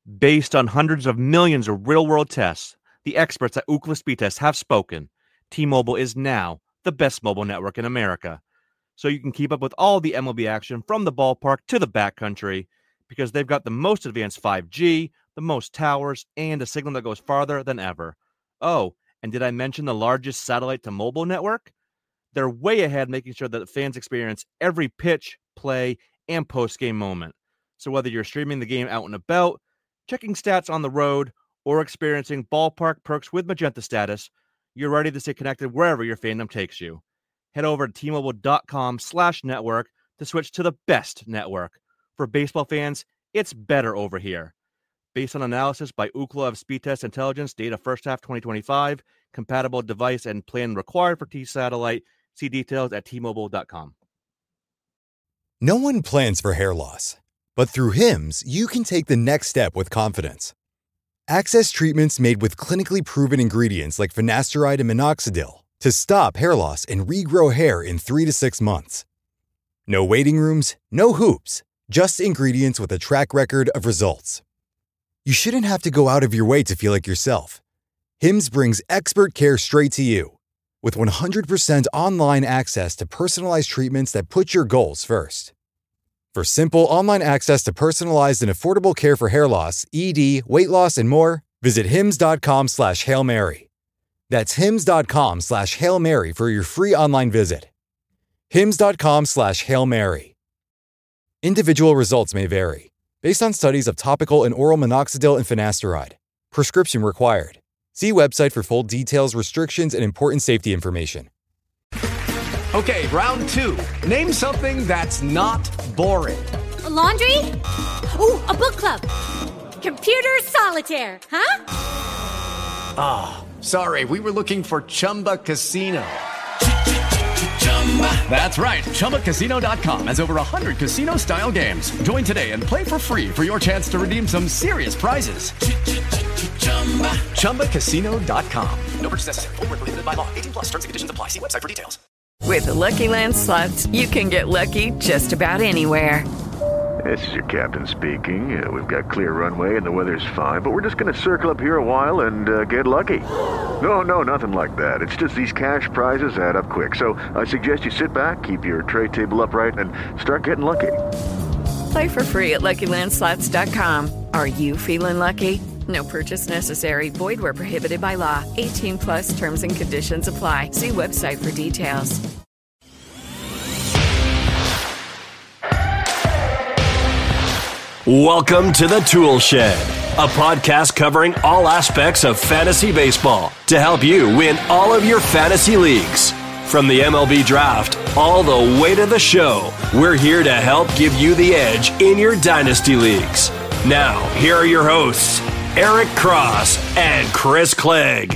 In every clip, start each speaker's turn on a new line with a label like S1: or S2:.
S1: Based on hundreds of millions of real-world tests, the experts at Ookla Speed Test have spoken. T-Mobile is now the best mobile network in America. So you can keep up with all the MLB action from the ballpark to the backcountry because they've got the most advanced 5G, the most towers, and a signal that goes farther than ever. Oh, and did I mention the largest satellite-to-mobile network? They're way ahead, making sure that fans experience every pitch, play, and post-game moment. So whether you're streaming the game out and about, checking stats on the road, or experiencing ballpark perks with Magenta Status, you're ready to stay connected wherever your fandom takes you. Head over to T-Mobile.com/network to switch to the best network. For baseball fans, it's better over here. Based on analysis by Ookla of Speed Test Intelligence, data first half 2025, compatible device and plan required for T-Satellite. See details at T-Mobile.com.
S2: No one plans for hair loss, but through Hims, you can take the next step with confidence. Access treatments made with clinically proven ingredients like finasteride and minoxidil to stop hair loss and regrow hair in 3 to 6 months. No waiting rooms, no hoops, just ingredients with a track record of results. You shouldn't have to go out of your way to feel like yourself. Hims brings expert care straight to you. With 100% online access to personalized treatments that put your goals first. For simple online access to personalized and affordable care for hair loss, ED, weight loss, and more, visit hims.com/Hail Mary. That's hims.com/Hail Mary for your free online visit. hims.com/Hail Mary. Individual results may vary, based on studies of topical and oral minoxidil and finasteride. Prescription required. See website for full details, restrictions, and important safety information.
S3: Okay, round 2. Name something that's not boring.
S4: A laundry? Ooh, a book club. Computer solitaire, huh?
S3: Sorry, we were looking for Chumba Casino. That's right. ChumbaCasino.com has over 100 casino-style games. Join today and play for free for your chance to redeem some serious prizes. ChumbaCasino.com. No purchase necessary. Void where prohibited by law. 18+ terms and conditions apply. See website for details.
S5: With the Lucky Land Slots, you can get lucky just about anywhere.
S6: This is your captain speaking. We've got clear runway and the weather's fine, but we're just going to circle up here a while and get lucky. No, nothing like that. It's just these cash prizes add up quick. So I suggest you sit back, keep your tray table upright, and start getting lucky.
S5: Play for free at LuckyLandSlots.com. Are you feeling lucky? No purchase necessary. Void where prohibited by law. 18+ terms and conditions apply. See website for details.
S7: Welcome to the Tool Shed, a podcast covering all aspects of fantasy baseball to help you win all of your fantasy leagues. From the MLB draft all the way to the show, we're here to help give you the edge in your dynasty leagues. Now, here are your hosts, Eric Cross and Chris Clegg.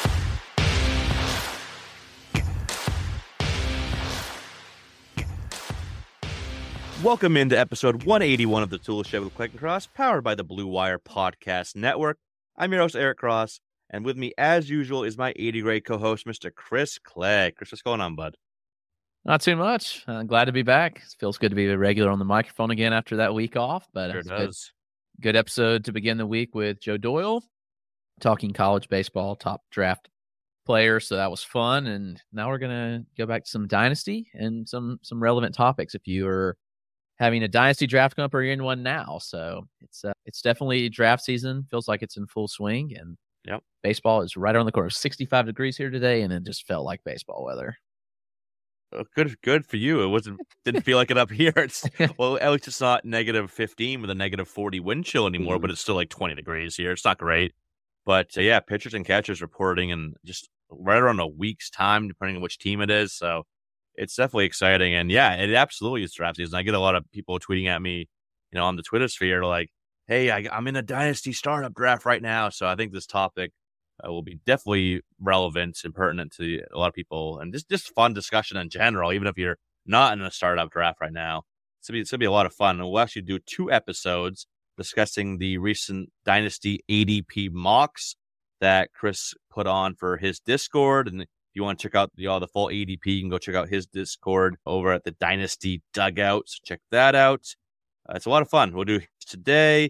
S1: Welcome into episode 181 of the Tool Shed with Clegg and Cross, powered by the Blue Wire Podcast Network. I'm your host, Eric Cross, and with me, as usual, is my 80-grade co-host, Mr. Chris Clegg. Chris, what's going on, bud?
S8: Not too much. Glad to be back. It feels good to be a regular on the microphone again after that week off. But
S1: Sure does.
S8: Good episode to begin the week with Joe Doyle, talking college baseball, top draft player. So that was fun. And now we're going to go back to some dynasty and some relevant topics if you are having a dynasty draft come up or you're in one now. So it's definitely draft season. Feels like it's in full swing. And
S1: yep,
S8: baseball is right around the corner. 65 degrees here today, and it just felt like baseball weather.
S1: Good for you. It didn't feel like it up here. Well, at least it's not negative 15 with a negative 40 wind chill anymore, but it's still like 20 degrees here. It's not great. But yeah, pitchers and catchers reporting in just right around a week's time, depending on which team it is. So it's definitely exciting. And yeah, it absolutely is draft season. I get a lot of people tweeting at me, on the Twitter sphere, like, hey, I'm in a dynasty startup draft right now. So I think this topic will be definitely relevant and pertinent to a lot of people, and just fun discussion in general, even if you're not in a startup draft right now. It's going to be a lot of fun. And we'll actually do 2 episodes discussing the recent Dynasty ADP mocks that Chris put on for his Discord. And if you want to check out the full ADP, you can go check out his Discord over at the Dynasty Dugout. So check that out. It's a lot of fun. We'll do today,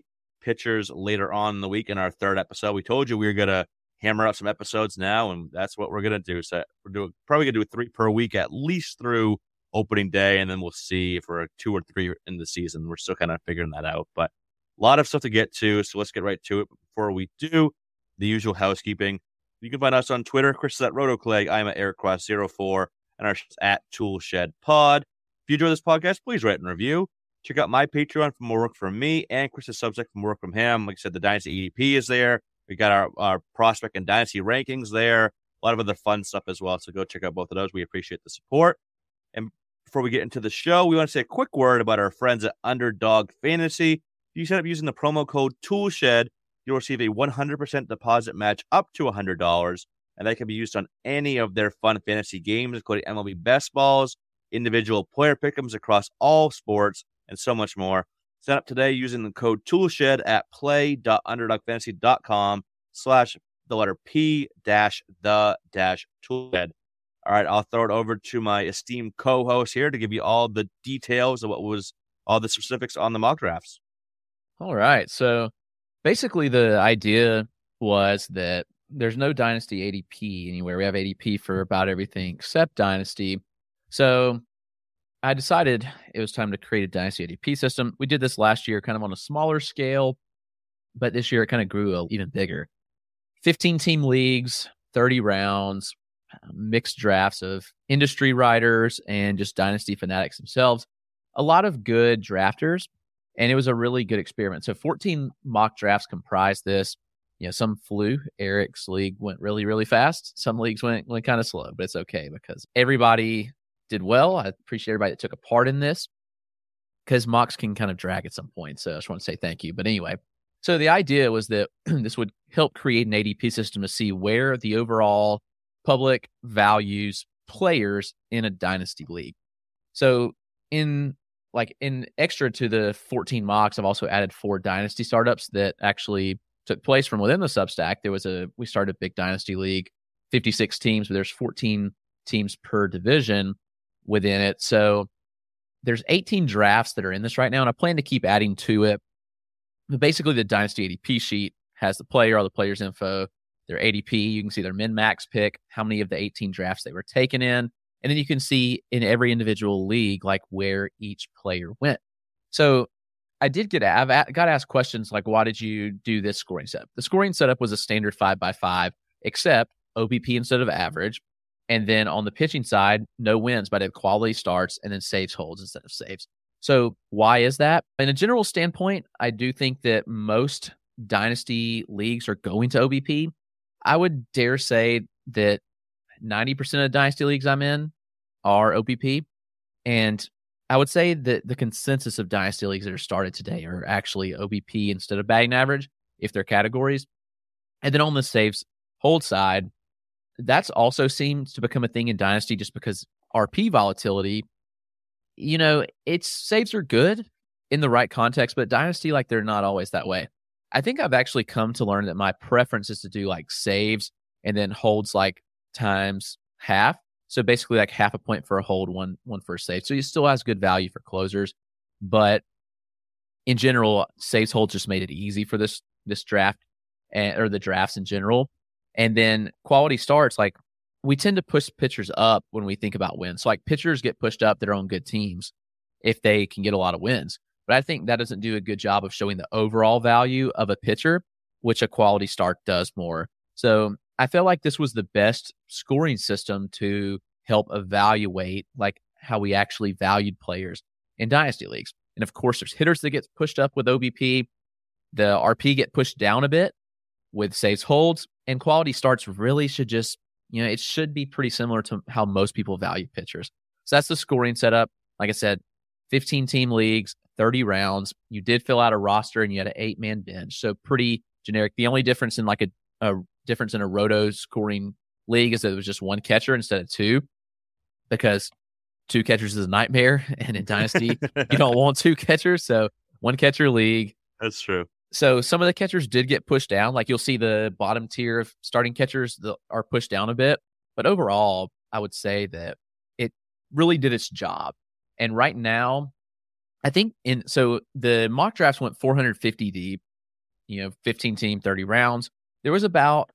S1: pitchers later on in the week in our third episode. We told you we were going to hammer out some episodes now, and that's what we're going to do. So we're probably going to do 3 per week at least through opening day, and then we'll see if we're 2 or 3 in the season. We're still kind of figuring that out, but a lot of stuff to get to, so let's get right to it. But before we do, the usual housekeeping. You can find us on Twitter. Chris is at RotoClegg. I'm at AirCross04, and our show's at Toolshed Pod. If you enjoy this podcast, please rate and review. Check out my Patreon for more work from me and Chris's Substack for more work from him. Like I said, the Dynasty EDP is there. We got our prospect and Dynasty rankings there. A lot of other fun stuff as well. So go check out both of those. We appreciate the support. And before we get into the show, we want to say a quick word about our friends at Underdog Fantasy. If you set up using the promo code TOOLSHED, you'll receive a 100% deposit match up to $100. And that can be used on any of their fun fantasy games, including MLB Best Balls, individual player pick'ems across all sports, and so much more. Sign up today using the code TOOLSHED at play.underdogfantasy.com/P-the-toolshed. All right, I'll throw it over to my esteemed co-host here to give you all the details of all the specifics on the mock drafts.
S8: All right. So basically the idea was that there's no Dynasty ADP anywhere. We have ADP for about everything except Dynasty. So I decided it was time to create a Dynasty ADP system. We did this last year kind of on a smaller scale, but this year it kind of grew even bigger. 15-team leagues, 30 rounds, mixed drafts of industry writers and just Dynasty fanatics themselves. A lot of good drafters, and it was a really good experiment. So 14 mock drafts comprised this. You know, some flew. Eric's league went really, really fast. Some leagues went kind of slow, but it's okay because everybody did well. I appreciate everybody that took a part in this because mocks can kind of drag at some point. So I just want to say thank you. But anyway, so the idea was that this would help create an ADP system to see where the overall public values players in a Dynasty league. So in extra to the 14 mocks, I've also added 4 Dynasty startups that actually took place from within the Substack. We started a big Dynasty league, 56 teams, but there's 14 teams per division within it. So there's 18 drafts that are in this right now, and I plan to keep adding to it. But basically, the Dynasty ADP sheet has the player, all the players' info, their ADP. You can see their min-max pick, how many of the 18 drafts they were taken in. And then you can see in every individual league, like where each player went. So I've got asked questions like, why did you do this scoring setup? The scoring setup was a standard 5x5, except OBP instead of average. And then on the pitching side, no wins, but I did quality starts and then saves holds instead of saves. So why is that? In a general standpoint, I do think that most Dynasty leagues are going to OBP. I would dare say that 90% of Dynasty leagues I'm in are OBP. And I would say that the consensus of Dynasty leagues that are started today are actually OBP instead of batting average, if they're categories. And then on the saves hold side, that's also seems to become a thing in Dynasty just because RP volatility, you know, its saves are good in the right context, but Dynasty, like, they're not always that way. I think I've actually come to learn that my preference is to do like saves and then holds like times half. So basically like half a point for a hold, one for a save. So it still has good value for closers, but in general, saves holds just made it easy for this draft or the drafts in general. And then quality starts, like we tend to push pitchers up when we think about wins. So like pitchers get pushed up that are on good teams if they can get a lot of wins. But I think that doesn't do a good job of showing the overall value of a pitcher, which a quality start does more. So I felt like this was the best scoring system to help evaluate like how we actually valued players in Dynasty leagues. And of course, there's hitters that get pushed up with OBP. The RP get pushed down a bit with saves holds, and quality starts really should just, you know, it should be pretty similar to how most people value pitchers. So that's the scoring setup. Like I said, 15-team leagues, 30 rounds. You did fill out a roster and you had an 8-man bench. So pretty generic. The only difference in like a difference in a roto scoring league is that it was just one catcher instead of 2, because 2 catchers is a nightmare. And in Dynasty, you don't want 2 catchers. So 1 catcher league.
S1: That's true.
S8: So some of the catchers did get pushed down. Like you'll see the bottom tier of starting catchers that are pushed down a bit. But overall, I would say that it really did its job. And right now, I think so the mock drafts went 450 deep. 15 team, 30 rounds. There was about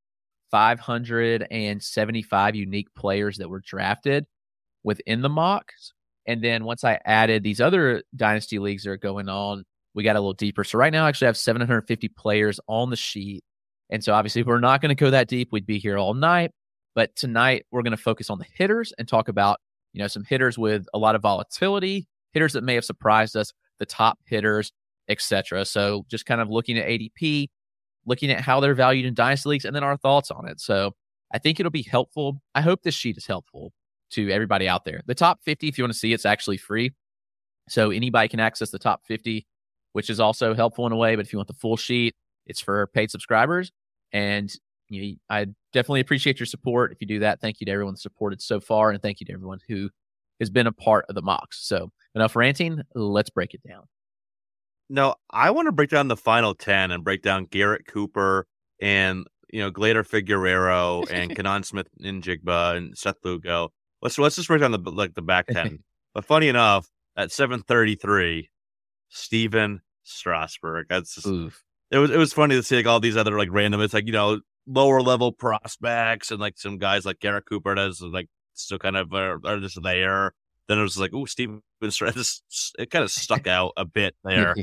S8: 575 unique players that were drafted within the mocks. And then once I added these other dynasty leagues that are going on, we got a little deeper. So right now, I actually have 750 players on the sheet. And so obviously, we're not going to go that deep. We'd be here all night. But tonight, we're going to focus on the hitters and talk about, some hitters with a lot of volatility, hitters that may have surprised us, the top hitters, etc. So just kind of looking at ADP, looking at how they're valued in dynasty leagues, and then our thoughts on it. So I think it'll be helpful. I hope this sheet is helpful to everybody out there. The top 50, if you want to see, it's actually free. So anybody can access the top 50, which is also helpful in a way. But if you want the full sheet, it's for paid subscribers. And I definitely appreciate your support. If you do that, thank you to everyone that supported so far. And thank you to everyone who has been a part of the mocks. So enough ranting. Let's break it down.
S1: No, I want to break down the final 10 and break down Garrett Cooper and, Glader Figueroa and Kenan Smith-Njigba and Seth Lugo. Let's just break down the back 10. But funny enough, at 733, Steven Strasburg. That's just, it was funny to see all these other random. It's lower level prospects and some guys like Garrett Cooper that's still kind of are just there. Then it was Steven Strasburg. It kind of stuck out a bit there.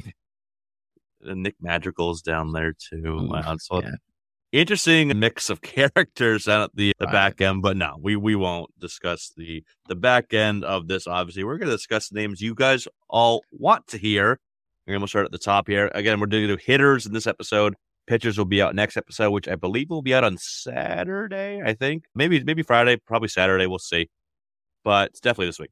S1: And Nick Madrigal's down there too. Wow, so interesting mix of characters at the back end, but no, we won't discuss the back end of this. Obviously, we're going to discuss the names you guys all want to hear. We're going to start at the top here. Again, we're doing the hitters in this episode. Pitchers will be out next episode, which I believe will be out on Saturday. I think maybe Friday, probably Saturday. We'll see, but it's definitely this week.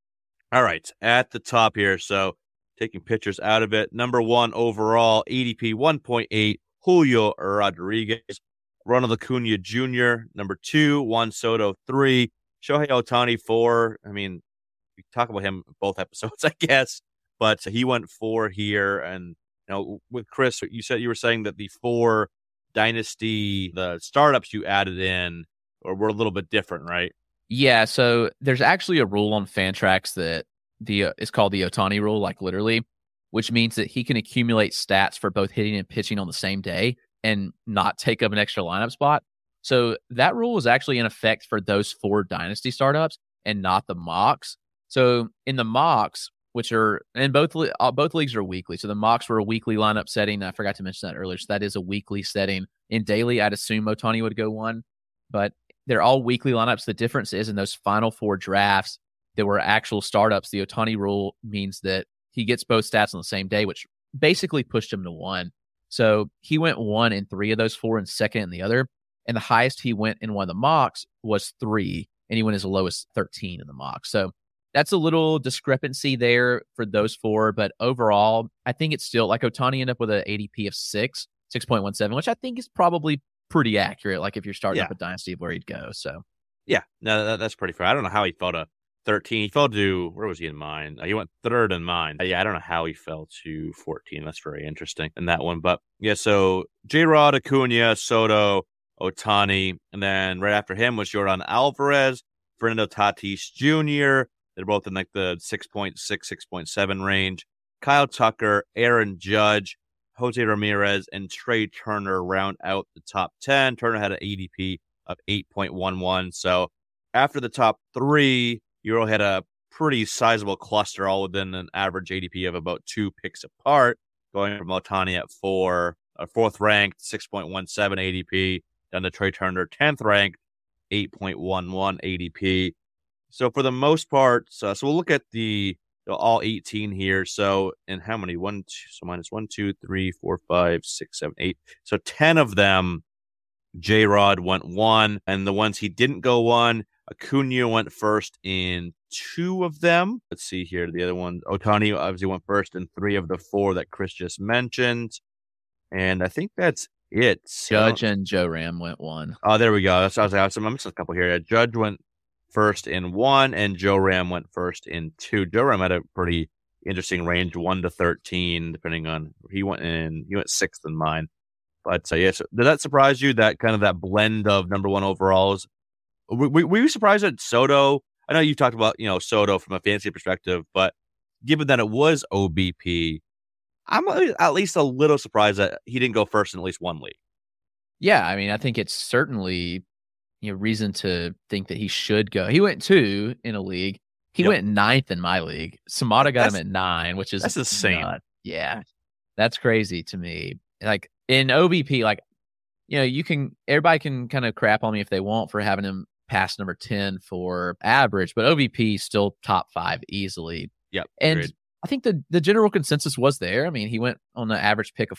S1: All right, at the top here. So taking pitchers out of it. Number 1 overall, ADP 1.8, Julio Rodriguez. Ronald Acuna Jr., number 2, Juan Soto 3, Shohei Ohtani 4. I mean, we talk about him both episodes, I guess, but he went 4 here. And with Chris, you were saying that the 4 dynasty, the startups you added in, were a little bit different, right?
S8: Yeah, so there's actually a rule on Fantrax that it's called the Ohtani rule, literally, which means that he can accumulate stats for both hitting and pitching on the same day and not take up an extra lineup spot. So that rule was actually in effect for those 4 dynasty startups and not the mocks. So in the mocks, which are, and both leagues are weekly. So the mocks were a weekly lineup setting. I forgot to mention that earlier. So that is a weekly setting. In daily, I'd assume Ohtani would go 1, but they're all weekly lineups. The difference is in those final 4 drafts that were actual startups, the Ohtani rule means that he gets both stats on the same day, which basically pushed him to 1. So he went 1 in 3 of those 4 and 2nd in the other. And the highest he went in one of the mocks was 3, and he went as low as 13 in the mock. So that's a little discrepancy there for those 4. But overall, I think it's still Ohtani ended up with an ADP of 6.17, which I think is probably pretty accurate. If you're starting up a dynasty of where he'd go. So
S1: yeah, no, that's pretty fair. I don't know how he fell to 13. He fell to, where was he in mine? He went 3rd in mine. I don't know how he fell to 14. That's very interesting in that one. But yeah, so J-Rod, Acuna, Soto, Ohtani, and then right after him was Jordan Alvarez, Fernando Tatis Jr. They're both in the 6.6, 6.7 range. Kyle Tucker, Aaron Judge, Jose Ramirez, and Trey Turner round out the top 10. Turner had an ADP of 8.11. So after the top 3, you all had a pretty sizable cluster, all within an average ADP of about 2 picks apart, going from Ohtani at 4th ranked, 6.17 ADP, down to Trey Turner, 10th ranked, 8.11 ADP. So for the most part, so we'll look at the all 18 here. So, and how many? Minus 1, 2, 3, 4, 5, 6, 7, 8. So 10 of them, J-Rod went 1, and the ones he didn't go 1, Acuna went first in 2 of them. Let's see here. The other one, Ohtani obviously went first in 3 of the 4 that Chris just mentioned. And I think that's it.
S8: Judge and Joe Ram went 1.
S1: Oh, there we go. That's what I was I'm missing a couple here. Judge went first in 1, and Joe Ram went first in 2. Joe Ram had a pretty interesting range, 1 to 13, depending on he went 6th in mine. But yes, did that surprise you? That kind of that blend of number 1 overalls. Were you surprised at Soto? I know you talked about Soto from a fantasy perspective, but given that it was OBP, I'm at least a little surprised that he didn't go first in at least one league.
S8: Yeah, I mean, I think it's certainly reason to think that he should go. He went 2 in a league. He went 9th in my league. Samata got him at 9, which is
S1: that's insane.
S8: Yeah, that's crazy to me. Like in OBP, like everybody can kind of crap on me if they want for having him past number 10 for average, but OBP still top 5 easily.
S1: Yep,
S8: and
S1: agreed.
S8: I think the general consensus was there. I mean, he went on the average pick of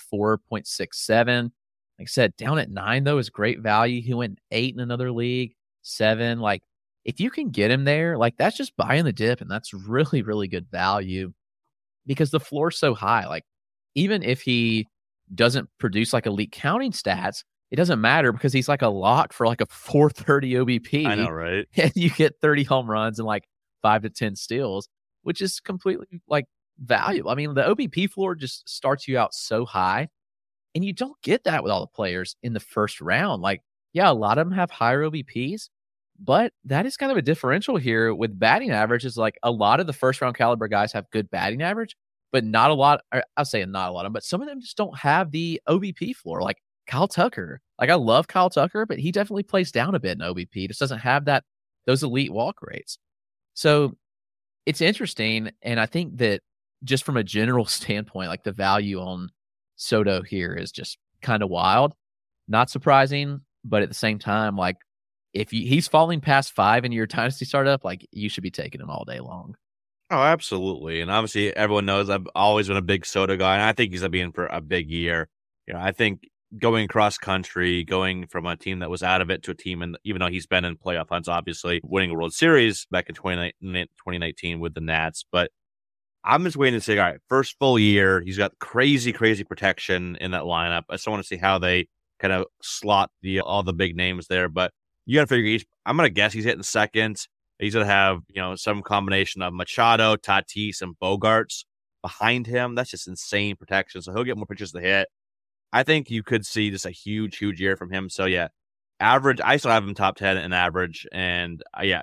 S8: 4.67. Like I said, down at 9, though, is great value. He went 8 in another league, 7. Like, if you can get him there, like, that's just buying the dip, and that's really, really good value because the floor's so high. Like, even if he doesn't produce, like, elite counting stats, it doesn't matter because he's, like, a lock for, like, a 430 OBP.
S1: I know, right?
S8: And you get 30 home runs and, like, 5 to 10 steals, which is completely, like, valuable. I mean, the OBP floor just starts you out so high. And you don't get that with all the players in the first round. Like, yeah, a lot of them have higher OBPs, but that is kind of a differential here with batting average. Is like a lot of the first round caliber guys have good batting average, but not a lot. I'll say not a lot of them, but some of them just don't have the OBP floor. Like Kyle Tucker. Like I love Kyle Tucker, but he definitely plays down a bit in OBP. Just doesn't have those elite walk rates. So it's interesting. And I think that just from a general standpoint, like the value on Soto here is just kind of wild. Not surprising, but at the same time, like if he's falling past 5 in your dynasty startup, like you should be taking him all day long.
S1: Oh, absolutely. And obviously everyone knows I've always been a big Soto guy, and I think he's going to be in for a big year. I think going cross country, going from a team that was out of it to a team, and even though he's been in playoff hunts, obviously winning a World Series back in 2019 with the Nats, but I'm just waiting to say, all right, first full year, he's got crazy, crazy protection in that lineup. I still want to see how they kind of slot all the big names there, but you got to figure I'm going to guess he's hitting second. He's going to have, some combination of Machado, Tatis, and Bogarts behind him. That's just insane protection. So he'll get more pitches to hit. I think you could see just a huge, huge year from him. So yeah, average, I still have him top 10 in average, and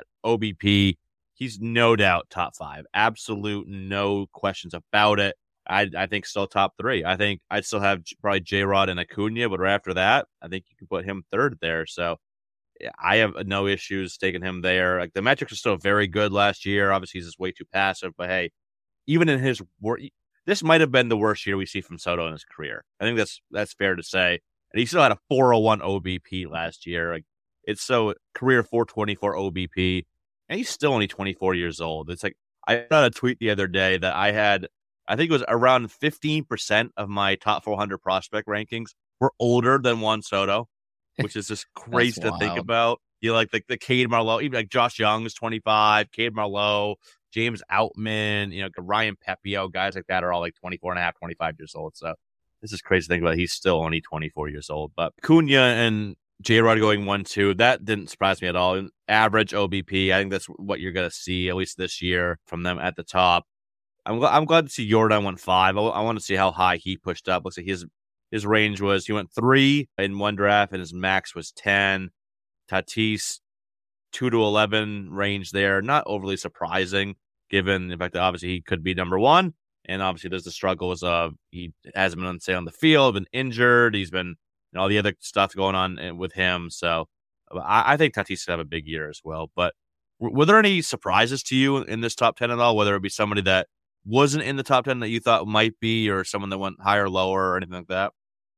S1: OBP, he's no doubt top 5. Absolute no questions about it. I think still top 3. I think I'd still have probably J-Rod and Acuna, but right after that, I think you can put him 3rd there. So I have no issues taking him there. Like the metrics are still very good last year. Obviously, he's just way too passive, but hey, even in his this might have been the worst year we see from Soto in his career. I think that's fair to say. And he still had a 401 OBP last year. Like it's so career 424 OBP. And he's still only 24 years old. It's like I got a tweet the other day that I think it was around 15% of my top 400 prospect rankings were older than Juan Soto, which is just crazy to think about. Like the Cade Marlowe, even like Josh Young is 25, Cade Marlowe, James Outman, Ryan Pepio, guys like that are all like 24 and a half, 25 years old. So this is crazy to think about. He's still only 24 years old. But Cunha and J-Rod going 1-2, that didn't surprise me at all. Average OBP, I think that's what you're going to see, at least this year, from them at the top. I'm glad to see Jordan went 5. I want to see how high he pushed up. Looks like his range was, he went 3 in one draft, and his max was 10. Tatis, 2 to 11 range there. Not overly surprising, given the fact that obviously he could be number 1. And obviously there's the struggles of he hasn't been on the field, been injured. He's been all the other stuff going on with him. So I think Tatis could have a big year as well. But were there any surprises to you in this top 10 at all? Whether it be somebody that wasn't in the top 10 that you thought might be, or someone that went higher, lower, or anything like that?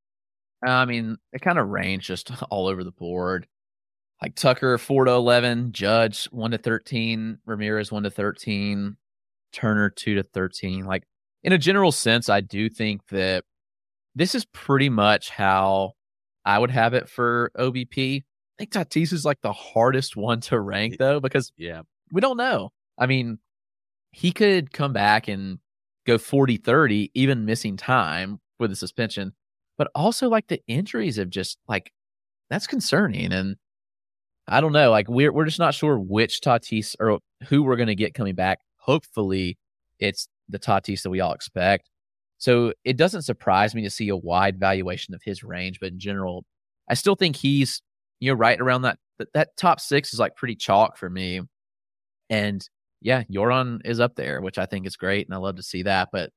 S8: I mean, it kind of ranged just all over the board. Like Tucker, 4 to 11, Judge, 1 to 13, Ramirez, 1 to 13, Turner, 2 to 13. Like in a general sense, I do think that this is pretty much how I would have it for OBP. I think Tatis is like the hardest one to rank though, because we don't know. I mean, he could come back and go 40-30, even missing time with the suspension, but also like the injuries have just like, that's concerning. And I don't know, like we're just not sure which Tatis or who we're going to get coming back. Hopefully it's the Tatis that we all expect. So it doesn't surprise me to see a wide valuation of his range, but in general, I still think he's, right around that top 6 is like pretty chalk for me. And yeah, Jordan is up there, which I think is great. And I love to see that, but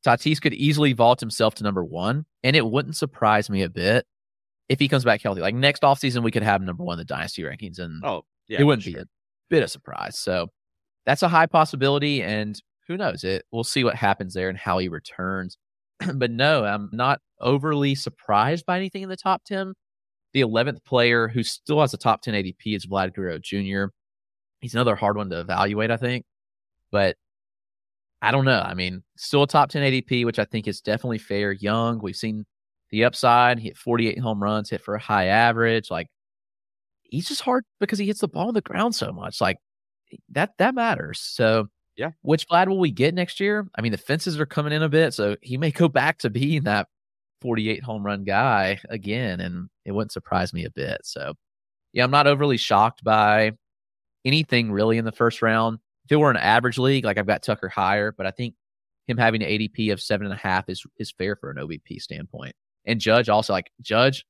S8: Tatis could easily vault himself to number 1, and it wouldn't surprise me a bit if he comes back healthy. Like next offseason, we could have number 1 in the dynasty rankings, and it wouldn't be a bit of surprise. So that's a high possibility, and who knows? We'll see what happens there and how he returns. But no, I'm not overly surprised by anything in the top 10. The 11th player who still has a top 10 ADP is Vlad Guerrero Jr. He's another hard one to evaluate, I think. But I don't know. I mean, still a top 10 ADP, which I think is definitely fair. Young, we've seen the upside. He hit 48 home runs, hit for a high average. Like, he's just hard because he hits the ball on the ground so much. Like, that matters. So,
S1: yeah.
S8: Which Vlad will we get next year? I mean, the fences are coming in a bit, so he may go back to being that 48 home run guy again, and it wouldn't surprise me a bit. So, yeah, I'm not overly shocked by anything really in the first round. If it were an average league, like I've got Tucker higher, but I think him having an ADP of 7.5 is fair for an OBP standpoint. And Judge also, like Judge,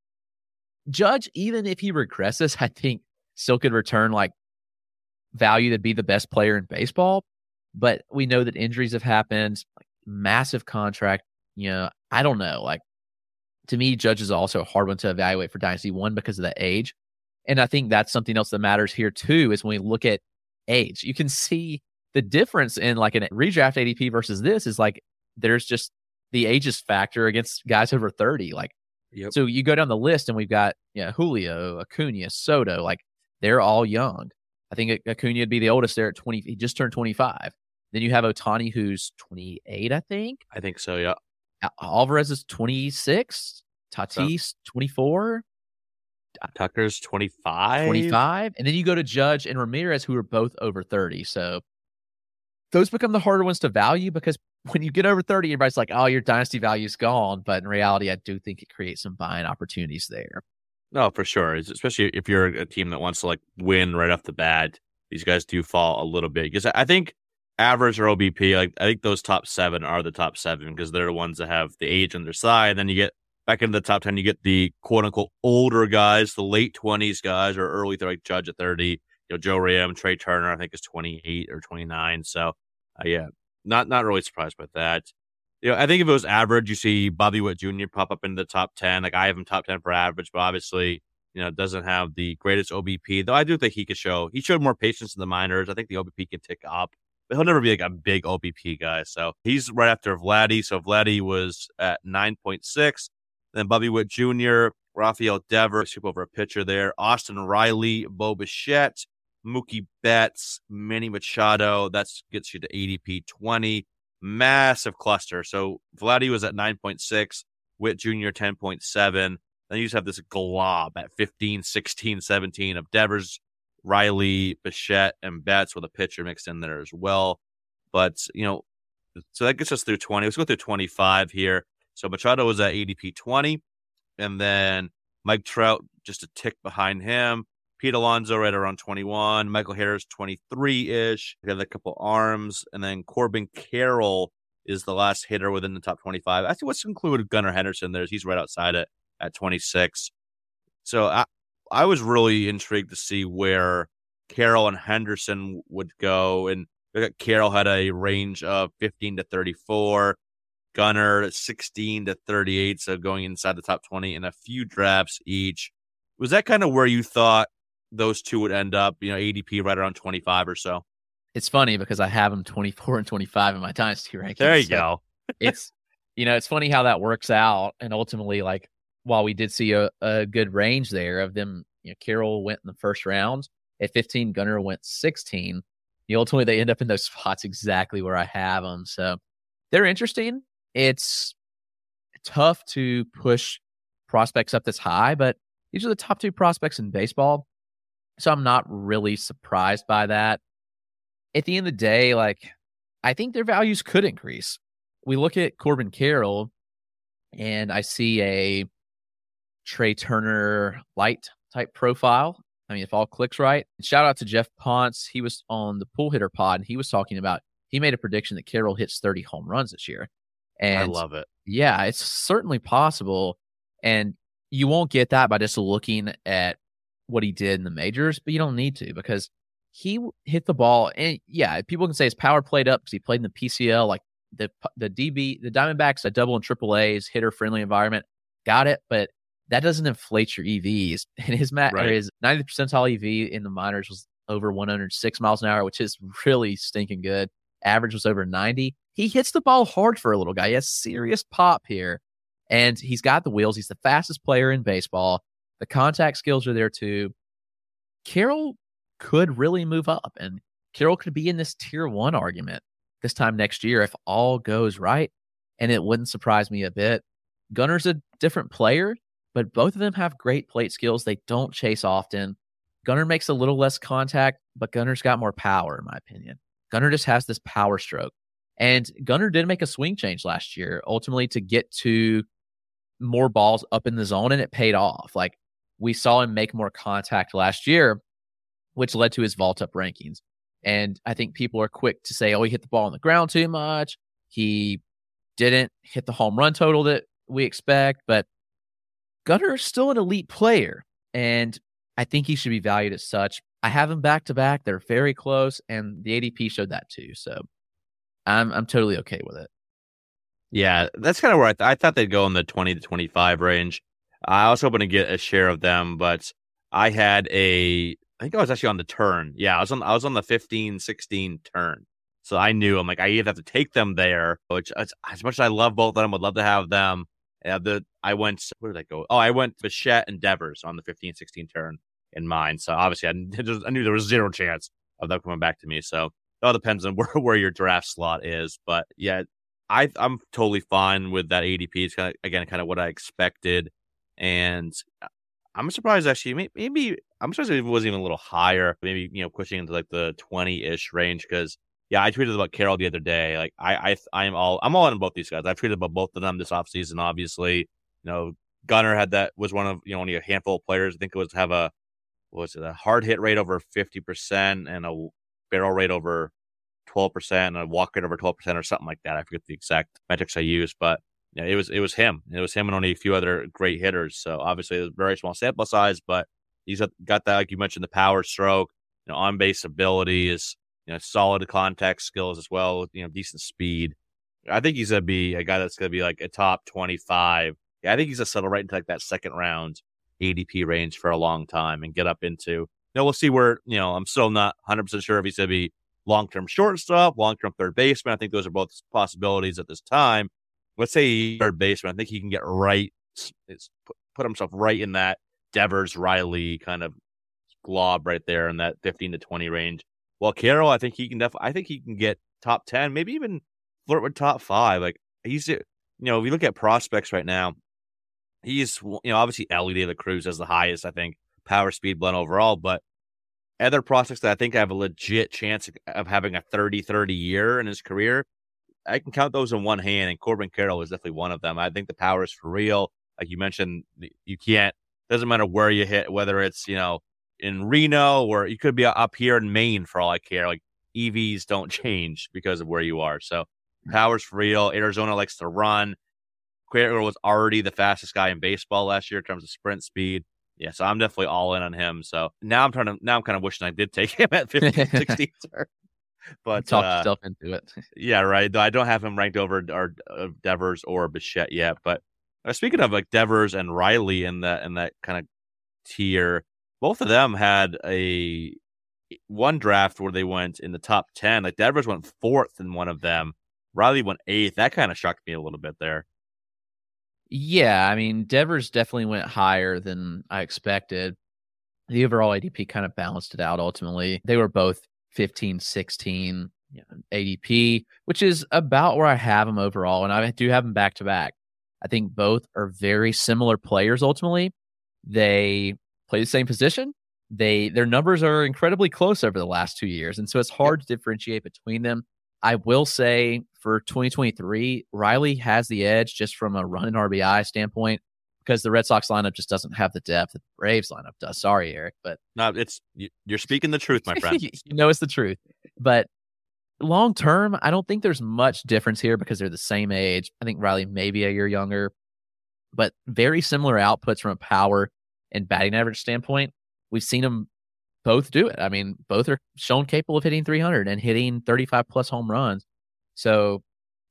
S8: even if he regresses, I think still could return like value to be the best player in baseball. But we know that injuries have happened, like massive contract. You know, I don't know. Like, to me, Judge is also a hard one to evaluate for Dynasty, one, because of the age. And I think that's something else that matters here too, is when we look at age, you can see the difference in like a redraft ADP versus this is like, there's just the ages factor against guys over 30. Like, So you go down the list and we've got, Julio, Acuna, Soto, like they're all young. I think Acuna would be the oldest there at 20. He just turned 25. Then you have Ohtani, who's 28, I think.
S1: I think so, yeah.
S8: Alvarez is 26. Tatis, 24.
S1: Tucker's 25.
S8: 25. And then you go to Judge and Ramirez, who are both over 30. So those become the harder ones to value, because when you get over 30, everybody's like, oh, your dynasty value is gone. But in reality, I do think it creates some buying opportunities there.
S1: No, for sure. Especially if you're a team that wants to like win right off the bat, these guys do fall a little bit. Because I think average or OBP, like I think those top 7 are the top 7 because they're the ones that have the age on their side. And then you get back into the top 10, you get the quote unquote older guys, the late 20s guys, or early like Judge at 30. Joe Ram, Trey Turner, I think is 28 or 29. So not really surprised by that. I think if it was average, you see Bobby Witt Jr. pop up into the top 10. Like I have him top 10 for average, but obviously, doesn't have the greatest OBP. Though I do think he showed more patience in the minors. I think the OBP can tick up, but he'll never be like a big OBP guy. So he's right after Vladdy. So Vladdy was at 9.6. Then Bobby Witt Jr., Rafael Devers, super over a pitcher there. Austin Riley, Bo Bichette, Mookie Betts, Manny Machado. That gets you to ADP 20. Massive cluster. So Vladdy was at 9.6, Witt Jr. 10.7. Then you just have this glob at 15, 16, 17 of Devers, Riley, Bichette, and Betts with a pitcher mixed in there as well. But, so that gets us through 20. Let's go through 25 here. So Machado was at ADP 20. And then Mike Trout just a tick behind him. Pete Alonso right around 21. Michael Harris 23-ish. We got a couple arms. And then Corbin Carroll is the last hitter within the top 25. I think what's included Gunnar Henderson there. He's right outside it at 26. So I was really intrigued to see where Carroll and Henderson would go. And Carroll had a range of 15 to 34. Gunnar 16 to 38. So going inside the top 20 in a few drafts each. Was that kind of where you thought those two would end up, ADP right around 25 or so?
S8: It's funny because I have them 24 and 25 in my dynasty rankings.
S1: There you go.
S8: It's, it's funny how that works out. And ultimately, like, while we did see a good range there of them, Carroll went in the first round at 15, Gunnar went 16. Ultimately, they end up in those spots exactly where I have them. So they're interesting. It's tough to push prospects up this high, but these are the top 2 prospects in baseball. So I'm not really surprised by that. At the end of the day, like, I think their values could increase. We look at Corbin Carroll, and I see a Trey Turner light type profile. I mean, if all clicks right. Shout out to Jeff Ponce. He was on the Pool Hitter Pod, and he was talking about, he made a prediction that Carroll hits 30 home runs this year. And
S1: I love it.
S8: Yeah, it's certainly possible. And you won't get that by just looking at what he did in the majors, but you don't need to, because he hit the ball. And yeah, people can say his power played up because he played in the PCL. Like, the Diamondbacks, a double and triple A's hitter friendly environment. Got it. But that doesn't inflate your EVs. And his 90th percentile EV in the minors was over 106 miles an hour, which is really stinking good. Average was over 90. He hits the ball hard for a little guy. He has serious pop here. And he's got the wheels. He's the fastest player in baseball. The contact skills are there too. Carroll could really move up, and Carroll could be in this tier 1 argument this time next year if all goes right. And it wouldn't surprise me a bit. Gunner's a different player, but both of them have great plate skills. They don't chase often. Gunner makes a little less contact, but Gunner's got more power, in my opinion. Gunner just has this power stroke. And Gunner did make a swing change last year, ultimately to get to more balls up in the zone, and it paid off. Like, we saw him make more contact last year, which led to his vault up rankings. And I think people are quick to say, oh, he hit the ball on the ground too much. He didn't hit the home run total that we expect, but Gunner is still an elite player, and I think he should be valued as such. I have them back to back. They're very close, and the ADP showed that too. So I'm totally okay with it.
S1: Yeah, that's kind of where I thought they'd go in the 20 to 25 range. I was hoping to get a share of them, but I think I was actually on the turn. Yeah, I was on the 15, 16 turn. So I knew, I'm like, I either have to take them there, which as much as I love both of them, would love to have them. I went, where did I go? Oh, I went Bichette and Devers on the 15, 16 turn in mine. So obviously I knew there was zero chance of them coming back to me. So it all depends on where your draft slot is. But yeah, I'm totally fine with that ADP. It's kind of what I expected. And I'm surprised actually, maybe I'm surprised it wasn't even a little higher, maybe, pushing into like the 20-ish range. Cause yeah, I tweeted about Carroll the other day. Like I'm all in on both these guys. I've tweeted about both of them this offseason, obviously. Gunner was one of, only a handful of players. I think it was have a hard hit rate over 50% and a barrel rate over 12% and a walk rate over 12% or something like that. I forget the exact metrics I used, but yeah, it was him. It was him and only a few other great hitters. So obviously it was a very small sample size, but he's got that, like you mentioned, the power stroke, on base ability is, solid contact skills as well, decent speed. I think he's gonna be a guy that's gonna be like a top 25. Yeah, I think he's gonna settle right into like that second round ADP range for a long time and get up into. We'll see where, I'm still not 100% sure if he's gonna be long-term shortstop, long-term third baseman. I think those are both possibilities at this time. Let's say third baseman. I think he can get put himself right in that Devers, Riley kind of glob right there in that 15 to 20 range. Well, Carroll, I think he can get top 10, maybe even flirt with top 5. Like he's, if you look at prospects right now, he's, obviously Ellie De La Cruz has the highest, I think, power speed blend overall, but other prospects that I think have a legit chance of having a 30-30 year in his career, I can count those in one hand, and Corbin Carroll is definitely one of them. I think the power is for real. Like you mentioned, doesn't matter where you hit, whether it's, in Reno or you could be up here in Maine for all I care. Like EVs don't change because of where you are. So power's for real. Arizona likes to run. Carroll was already the fastest guy in baseball last year in terms of sprint speed. Yeah, so I'm definitely all in on him. So now I'm kind of wishing I did take him at 15, 16 turn. But
S8: talk yourself into it.
S1: Yeah, right. I don't have him ranked over Devers or Bichette yet. But speaking of like Devers and Riley in that kind of tier, both of them had one draft where they went in the top 10. Like Devers went 4th in one of them. Riley went 8th. That kind of shocked me a little bit there.
S8: Yeah, I mean, Devers definitely went higher than I expected. The overall ADP kind of balanced it out ultimately. They were both 15, 16 ADP, which is about where I have them overall, and I do have them back to back. I think both are very similar players ultimately. They play the same position. Their numbers are incredibly close over the last 2 years, and so it's hard to differentiate between them. I will say for 2023, Riley has the edge just from a run and RBI standpoint because the Red Sox lineup just doesn't have the depth that the Braves lineup does. Sorry, Eric, but
S1: no, you're speaking the truth, my friend.
S8: It's the truth. But long term, I don't think there's much difference here because they're the same age. I think Riley may be a year younger, but very similar outputs from a power and batting average standpoint. We've seen them both do it. I mean, both are shown capable of hitting 300 and hitting 35 plus home runs. So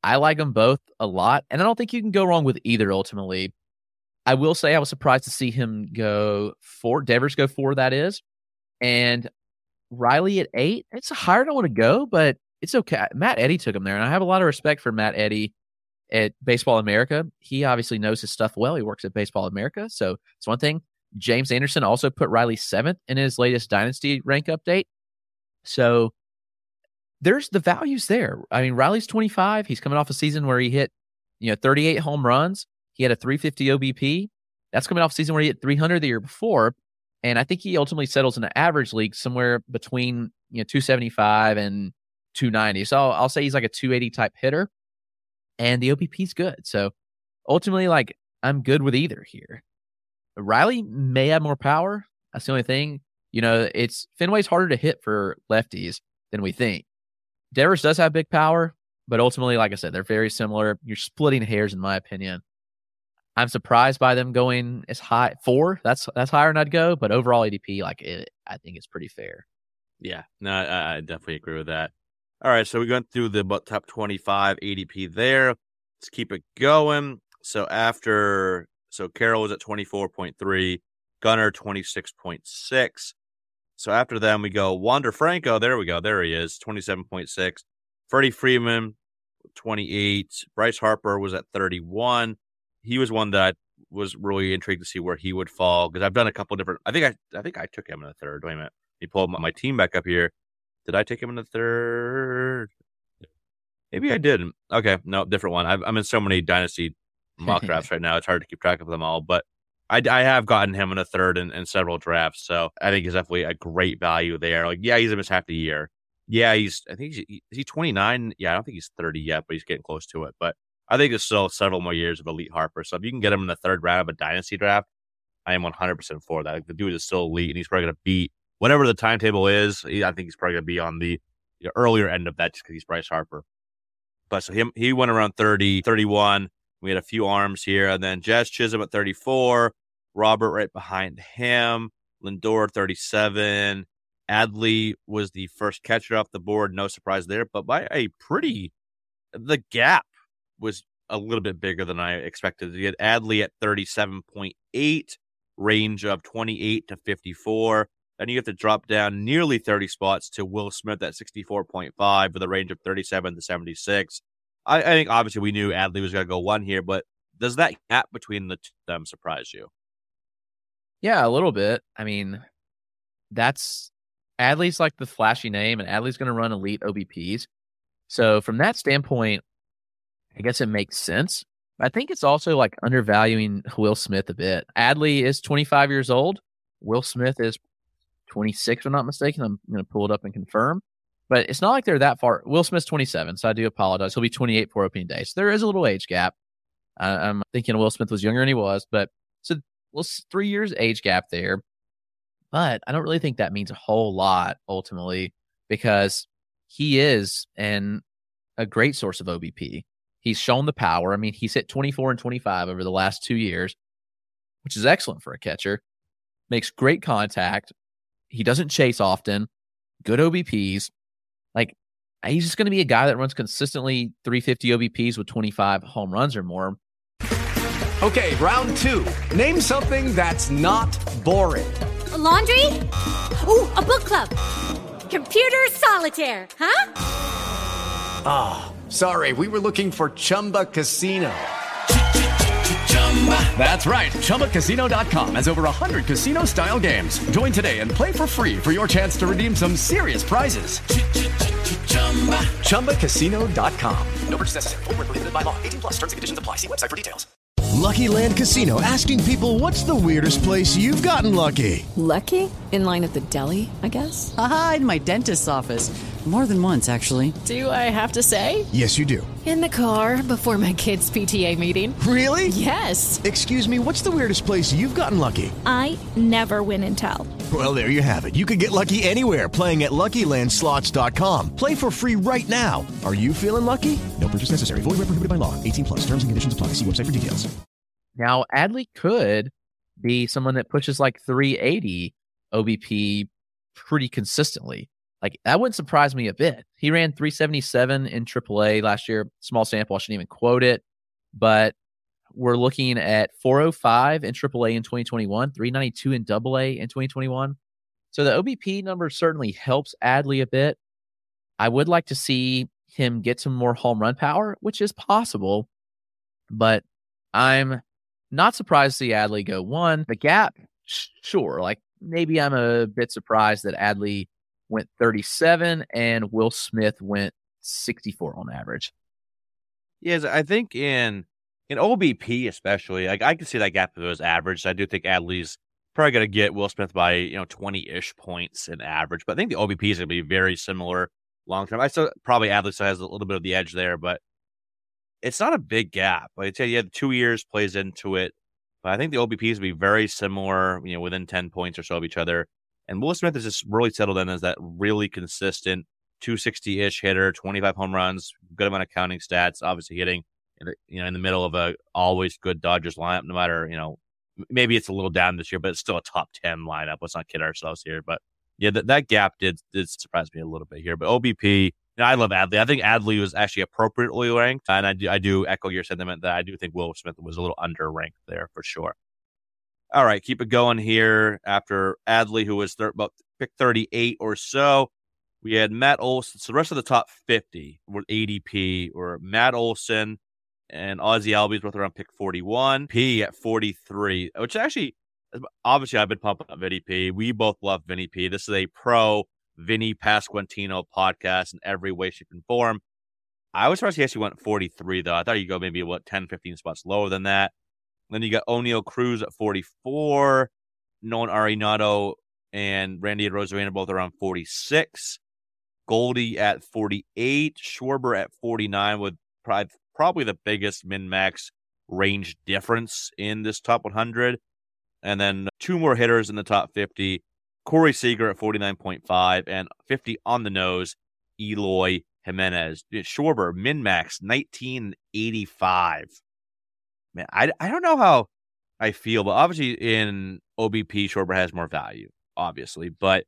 S8: I like them both a lot, and I don't think you can go wrong with either ultimately. I will say I was surprised to see him go 4. Devers go 4, that is. And Riley at 8. It's higher than I want to go, but it's okay. Matt Eddy took him there, and I have a lot of respect for Matt Eddy at Baseball America. He obviously knows his stuff well. He works at Baseball America, so it's one thing. James Anderson also put Riley 7th in his latest Dynasty rank update. So there's the values there. I mean, Riley's 25. He's coming off a season where he hit 38 home runs. He had a 350 OBP. That's coming off a season where he hit 300 the year before. And I think he ultimately settles in an average league somewhere between 275 and 290. So I'll say he's like a 280 type hitter. And the OBP is good. So ultimately, like, I'm good with either here. Riley may have more power. That's the only thing. Fenway's harder to hit for lefties than we think. Devers does have big power, but ultimately, like I said, they're very similar. You're splitting hairs, in my opinion. I'm surprised by them going as high 4. That's higher than I'd go, but overall ADP, I think it's pretty fair.
S1: Yeah, no, I definitely agree with that. All right, so we went through the top 25 ADP there. Let's keep it going. So Carroll was at 24.3, Gunnar 26.6. So after them, we go Wander Franco. There we go. There he is, 27.6. Freddie Freeman, 28. Bryce Harper was at 31. He was one that I was really intrigued to see where he would fall because I've done a couple different. I think I took him in the 3rd. Wait a minute. Let me pull my team back up here. Did I take him in the 3rd? Maybe I didn't. Okay, no, different one. I'm in so many Dynasty mock drafts right now. It's hard to keep track of them all, but I have gotten him in the 3rd in several drafts. So I think he's definitely a great value there. Like, yeah, he's missed half the year. Yeah, is he 29? Yeah, I don't think he's 30 yet, but he's getting close to it. But I think there's still several more years of elite Harper. So if you can get him in the 3rd round of a Dynasty draft, I am 100% for that. Like, the dude is still elite, and he's probably going to beat whatever the timetable is. I think he's probably going to be on the earlier end of that just because he's Bryce Harper. But so he went around 30, 31. We had a few arms here. And then Jazz Chisholm at 34. Robert right behind him. Lindor 37. Adley was the first catcher off the board. No surprise there. But by the gap was a little bit bigger than I expected. You had Adley at 37.8, range of 28 to 54. Then you have to drop down nearly 30 spots to Will Smith at 64.5 with a range of 37 to 76. I think obviously we knew Adley was going to go 1 here, but does that gap between them surprise you?
S8: Yeah, a little bit. I mean, Adley's like the flashy name, and Adley's going to run elite OBPs. So from that standpoint, I guess it makes sense. I think it's also like undervaluing Will Smith a bit. Adley is 25 years old. Will Smith is 26, if I'm not mistaken. I'm going to pull it up and confirm. But it's not like they're that far. Will Smith's 27, so I do apologize. He'll be 28 for opening day. So there is a little age gap. I'm thinking Will Smith was younger than he was. But so 3 years age gap there. But I don't really think that means a whole lot ultimately because he is a great source of OBP. He's shown the power. I mean, he's hit 24 and 25 over the last 2 years, which is excellent for a catcher. Makes great contact. He doesn't chase often. Good OBPs. Like, he's just going to be a guy that runs consistently 350 OBPs with 25 home runs or more.
S3: Okay, round 2. Name something that's not boring.
S4: A laundry? Ooh, a book club. Computer solitaire, huh?
S3: Ah, sorry, we were looking for Chumba Casino. That's right, ChumbaCasino.com has over 100 casino-style games. Join today and play for free for your chance to redeem some serious prizes. ChumbaCasino.com. No purchase necessary. Void where prohibited by law. 18+ terms and conditions apply. See website for details.
S9: Lucky Land Casino, asking people, what's the weirdest place you've gotten lucky?
S5: Lucky? In line at the deli, I guess?
S10: Aha, in my dentist's office. More than once, actually.
S5: Do I have to say?
S9: Yes, you do.
S4: In the car before my kids' PTA meeting.
S9: Really?
S4: Yes.
S9: Excuse me, what's the weirdest place you've gotten lucky?
S11: I never win and tell.
S9: Well, there you have it. You can get lucky anywhere, playing at LuckyLandSlots.com. Play for free right now. Are you feeling lucky? No purchase necessary. Void where prohibited by law. 18+. Terms and conditions apply. See website for details.
S8: Now, Adley could be someone that pushes like 380 OBP pretty consistently. Like, that wouldn't surprise me a bit. He ran 377 in AAA last year. Small sample, I shouldn't even quote it. But we're looking at 405 in AAA in 2021, 392 in AA in 2021. So the OBP number certainly helps Adley a bit. I would like to see him get some more home run power, which is possible. But I'm not surprised to see Adley go 1. The gap, sure. Like, maybe I'm a bit surprised that Adley went 37 and Will Smith went 64 on average.
S1: Yes, I think in OBP especially, like, I can see that gap if it was average. I do think Adley's probably going to get Will Smith by 20-ish points in average, but I think the OBP is going to be very similar long term. I still probably Adley still has a little bit of the edge there, but it's not a big gap. Like I said, yeah, the 2 years plays into it, but I think the OBP is going to be very similar, within 10 points or so of each other. And Will Smith is just really settled in as that really consistent 260-ish hitter, 25 home runs, good amount of counting stats, obviously hitting in the middle of a always good Dodgers lineup, no matter, maybe it's a little down this year, but it's still a top 10 lineup. Let's not kid ourselves here. But yeah, that gap did surprise me a little bit here. But OBP, I love Adley. I think Adley was actually appropriately ranked, and I do echo your sentiment that I do think Will Smith was a little underranked there for sure. All right, keep it going here. After Adley, who was about pick 38 or so, we had Matt Olson. So the rest of the top 50 were ADP were Matt Olson and Ozzie Albies, both around pick 41. P at 43, which actually, obviously, I've been pumping up Vinny P. We both love Vinny P. This is a pro Vinny Pasquantino podcast in every way, shape, and form. I was surprised he actually went 43, though. I thought you'd go maybe, 10, 15 spots lower than that. Then you got O'Neill Cruz at 44, Nolan Arenado and Randy Arozarena both around 46, Goldie at 48, Schwarber at 49 with probably the biggest min-max range difference in this top 100. And then 2 more hitters in the top 50, Corey Seager at 49.5 and 50 on the nose, Eloy Jimenez. Schwarber, min-max, 1985. Man, I don't know how I feel, but obviously in OBP, Schwarber has more value, obviously. But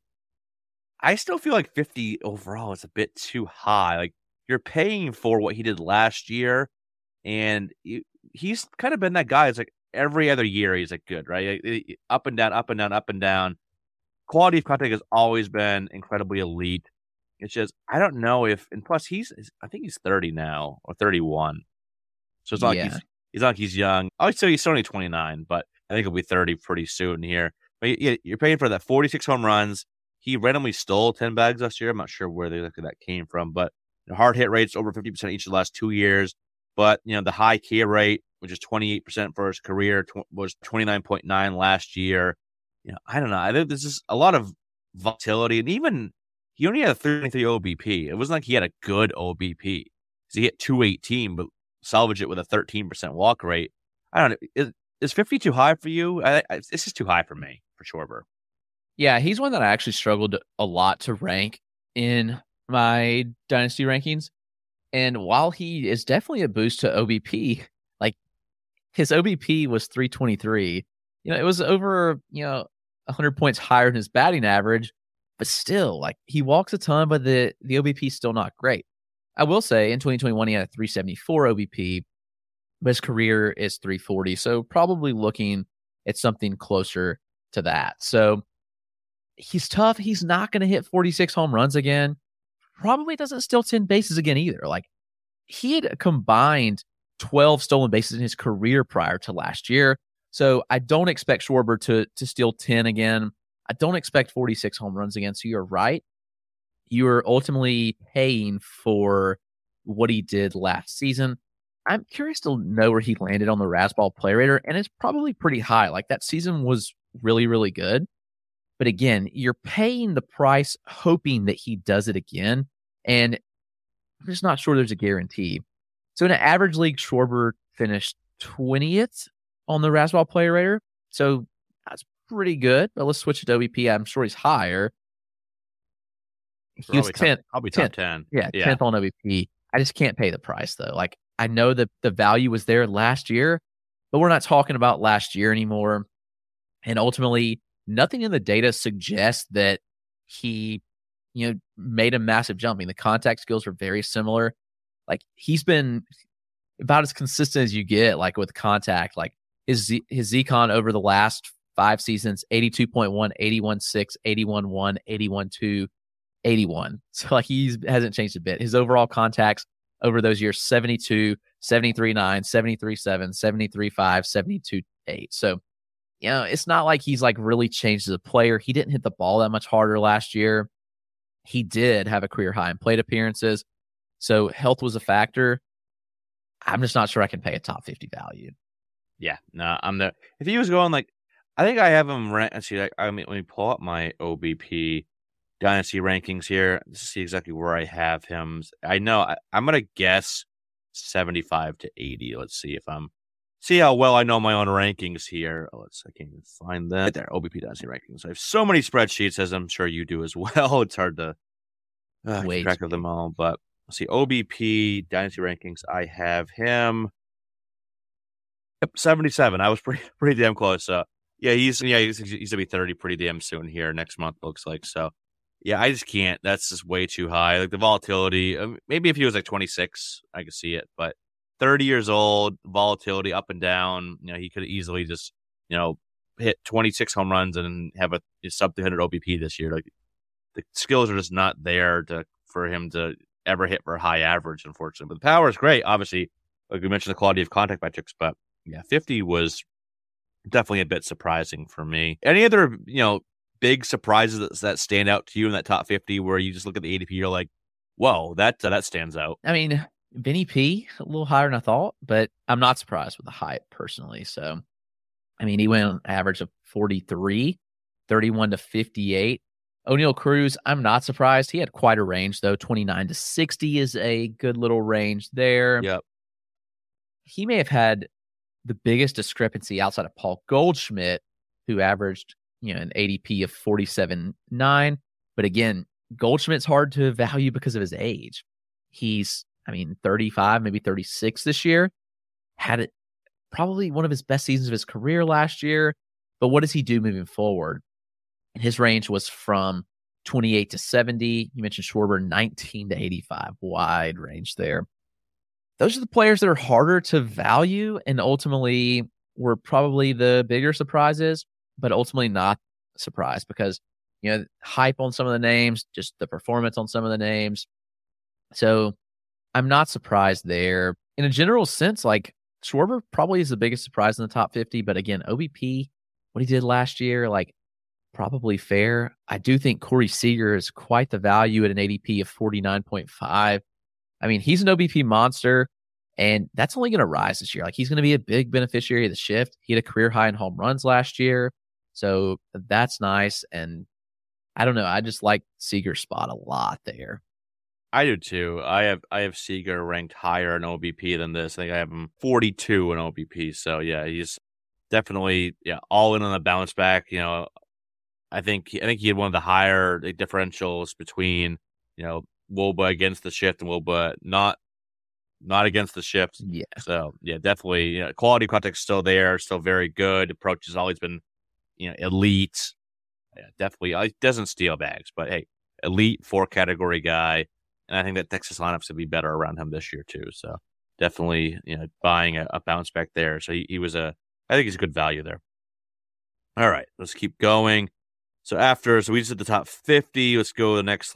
S1: I still feel like 50 overall is a bit too high. Like, you're paying for what he did last year, and he's kind of been that guy. It's like every other year he's like good, right? Up and down, up and down, up and down. Quality of contact has always been incredibly elite. It's just, I don't know if, and plus I think he's 30 now or 31. So it's not like he's not like he's young. Oh, so he's only 29, but I think he'll be 30 pretty soon here. But you're paying for that 46 home runs. He randomly stole 10 bags last year. I'm not sure where that came from, but hard hit rates over 50% each of the last 2 years. But, the high K rate, which is 28% for his career, was 29.9 last year. I don't know. I think this is a lot of volatility. And even he only had a 33 OBP. It wasn't like he had a good OBP. He hit 218, but salvaged it with a 13% walk rate. I don't know. Is 50 too high for you? It's just too high for me, for Schwarber.
S8: Yeah, he's one that I actually struggled a lot to rank in my dynasty rankings. And while he is definitely a boost to OBP, like, his OBP was 323. It was over, 100 points higher than his batting average, but still, like, he walks a ton, but the OBP is still not great. I will say in 2021, he had a 374 OBP, but his career is 340. So probably looking at something closer to that. So he's tough. He's not going to hit 46 home runs again. Probably doesn't steal 10 bases again either. Like, he had combined 12 stolen bases in his career prior to last year. So I don't expect Schwarber to steal 10 again. I don't expect 46 home runs again. So you're right. You're ultimately paying for what he did last season. I'm curious to know where he landed on the Razzball Player Rater, and it's probably pretty high. Like, that season was really, really good. But again, you're paying the price hoping that he does it again, and I'm just not sure there's a guarantee. So in an average league, Schwarber finished 20th on the Razzball Player Rater. So that's pretty good. But let's switch to OBP. I'm sure he's higher. He was 10th.
S1: Probably top 10.
S8: Yeah, 10th on OBP. I just can't pay the price, though. Like, I know that the value was there last year, but we're not talking about last year anymore. And ultimately, nothing in the data suggests that he made a massive jump. I mean, the contact skills are very similar. Like, he's been about as consistent as you get, like, with contact. Like, his Zcon over the last 5 seasons, 82.1, 81.6, 81.1, 81.2, 81. So, like, he hasn't changed a bit. His overall contacts over those years, 72, 73.9, 73.7, 73.5, 72.8. So, it's not like he's, like, really changed as a player. He didn't hit the ball that much harder last year. He did have a career high in plate appearances. So, health was a factor. I'm just not sure I can pay a top 50 value.
S1: Yeah, no, I'm there. If he was going, like, I think I have him ranked. Let's see, let me pull up my OBP Dynasty rankings here to see exactly where I have him. I know I'm going to guess 75 to 80. Let's see how well I know my own rankings here. I can't even find that. Right there, OBP Dynasty rankings. I have so many spreadsheets, as I'm sure you do as well. It's hard to keep track of them all. But let's see, OBP Dynasty rankings. I have him 77. I was pretty damn close. He's going to be 30 pretty damn soon here next month, looks like. So, yeah, I just can't. That's just way too high. Like, the volatility, maybe if he was like 26, I could see it. But 30 years old, volatility up and down, he could easily just, hit 26 home runs and have a sub 300 OBP this year. Like, the skills are just not there for him to ever hit for a high average, unfortunately. But the power is great. Obviously, like we mentioned, the quality of contact metrics, but yeah, 50 was definitely a bit surprising for me. Any other, big surprises that stand out to you in that top 50 where you just look at the ADP, you're like, whoa, that stands out?
S8: I mean, Vinny P, a little higher than I thought, but I'm not surprised with the hype personally. So, I mean, he went on average of 43, 31 to 58. O'Neal Cruz, I'm not surprised. He had quite a range, though. 29 to 60 is a good little range there.
S1: Yep.
S8: He may have had the biggest discrepancy outside of Paul Goldschmidt, who averaged an ADP of 47.9. But again, Goldschmidt's hard to value because of his age. He's, 35, maybe 36 this year. Had probably one of his best seasons of his career last year. But what does he do moving forward? And his range was from 28 to 70. You mentioned Schwarber, 19 to 85. Wide range there. Those are the players that are harder to value and ultimately were probably the bigger surprises, but ultimately not surprised because, hype on some of the names, just the performance on some of the names. So I'm not surprised there. In a general sense, like, Schwarber probably is the biggest surprise in the top 50, but again, OBP, what he did last year, like, probably fair. I do think Corey Seager is quite the value at an ADP of 49.5. He's an OBP monster, and that's only going to rise this year. Like, he's going to be a big beneficiary of the shift. He had a career high in home runs last year, so that's nice. And I don't know, I just like Seager's spot a lot there.
S1: I do too. I have Seager ranked higher in OBP than this. I think I have him 42 in OBP. So yeah, he's definitely all in on the bounce back. I think he had one of the higher differentials between Woba against the shift and Woba not against the shift.
S8: Yeah.
S1: So yeah, definitely quality contact still there, still very good. Approach has always been elite. Yeah, definitely. He doesn't steal bags, but hey, elite 4-category guy. And I think that Texas lineup's going to be better around him this year too. So definitely, buying a bounce back there. So I think he's a good value there. All right, let's keep going. So we just did the top 50. Let's go to the next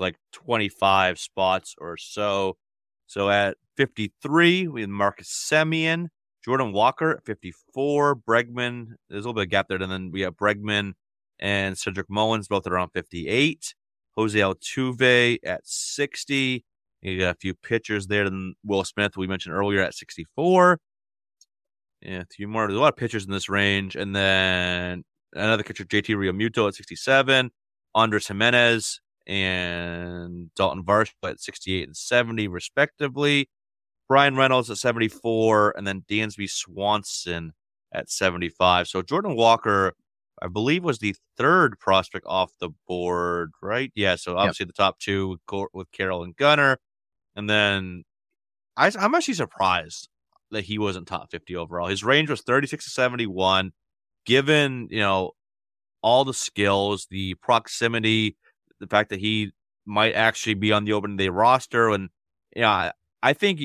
S1: 25 spots or so. So at 53, we have Marcus Semien, Jordan Walker at 54, Bregman. There's a little bit of gap there. And then we have Bregman and Cedric Mullins, both at around 58. Jose Altuve at 60. You got a few pitchers there. Then Will Smith, we mentioned earlier, at 64. Yeah, a few more. There's a lot of pitchers in this range. And then another catcher, JT Realmuto at 67. Andres Jimenez and Dalton Varsho at 68 and 70, respectively. Brian Reynolds at 74. And then Dansby Swanson at 75. So Jordan Walker, I believe, was the third prospect off the board, right? Yeah, so obviously the top two with Carroll and Gunnar. And then I'm actually surprised that he wasn't top 50 overall. His range was 36 to 71. Given, all the skills, the proximity, the fact that he might actually be on the opening day roster. And I think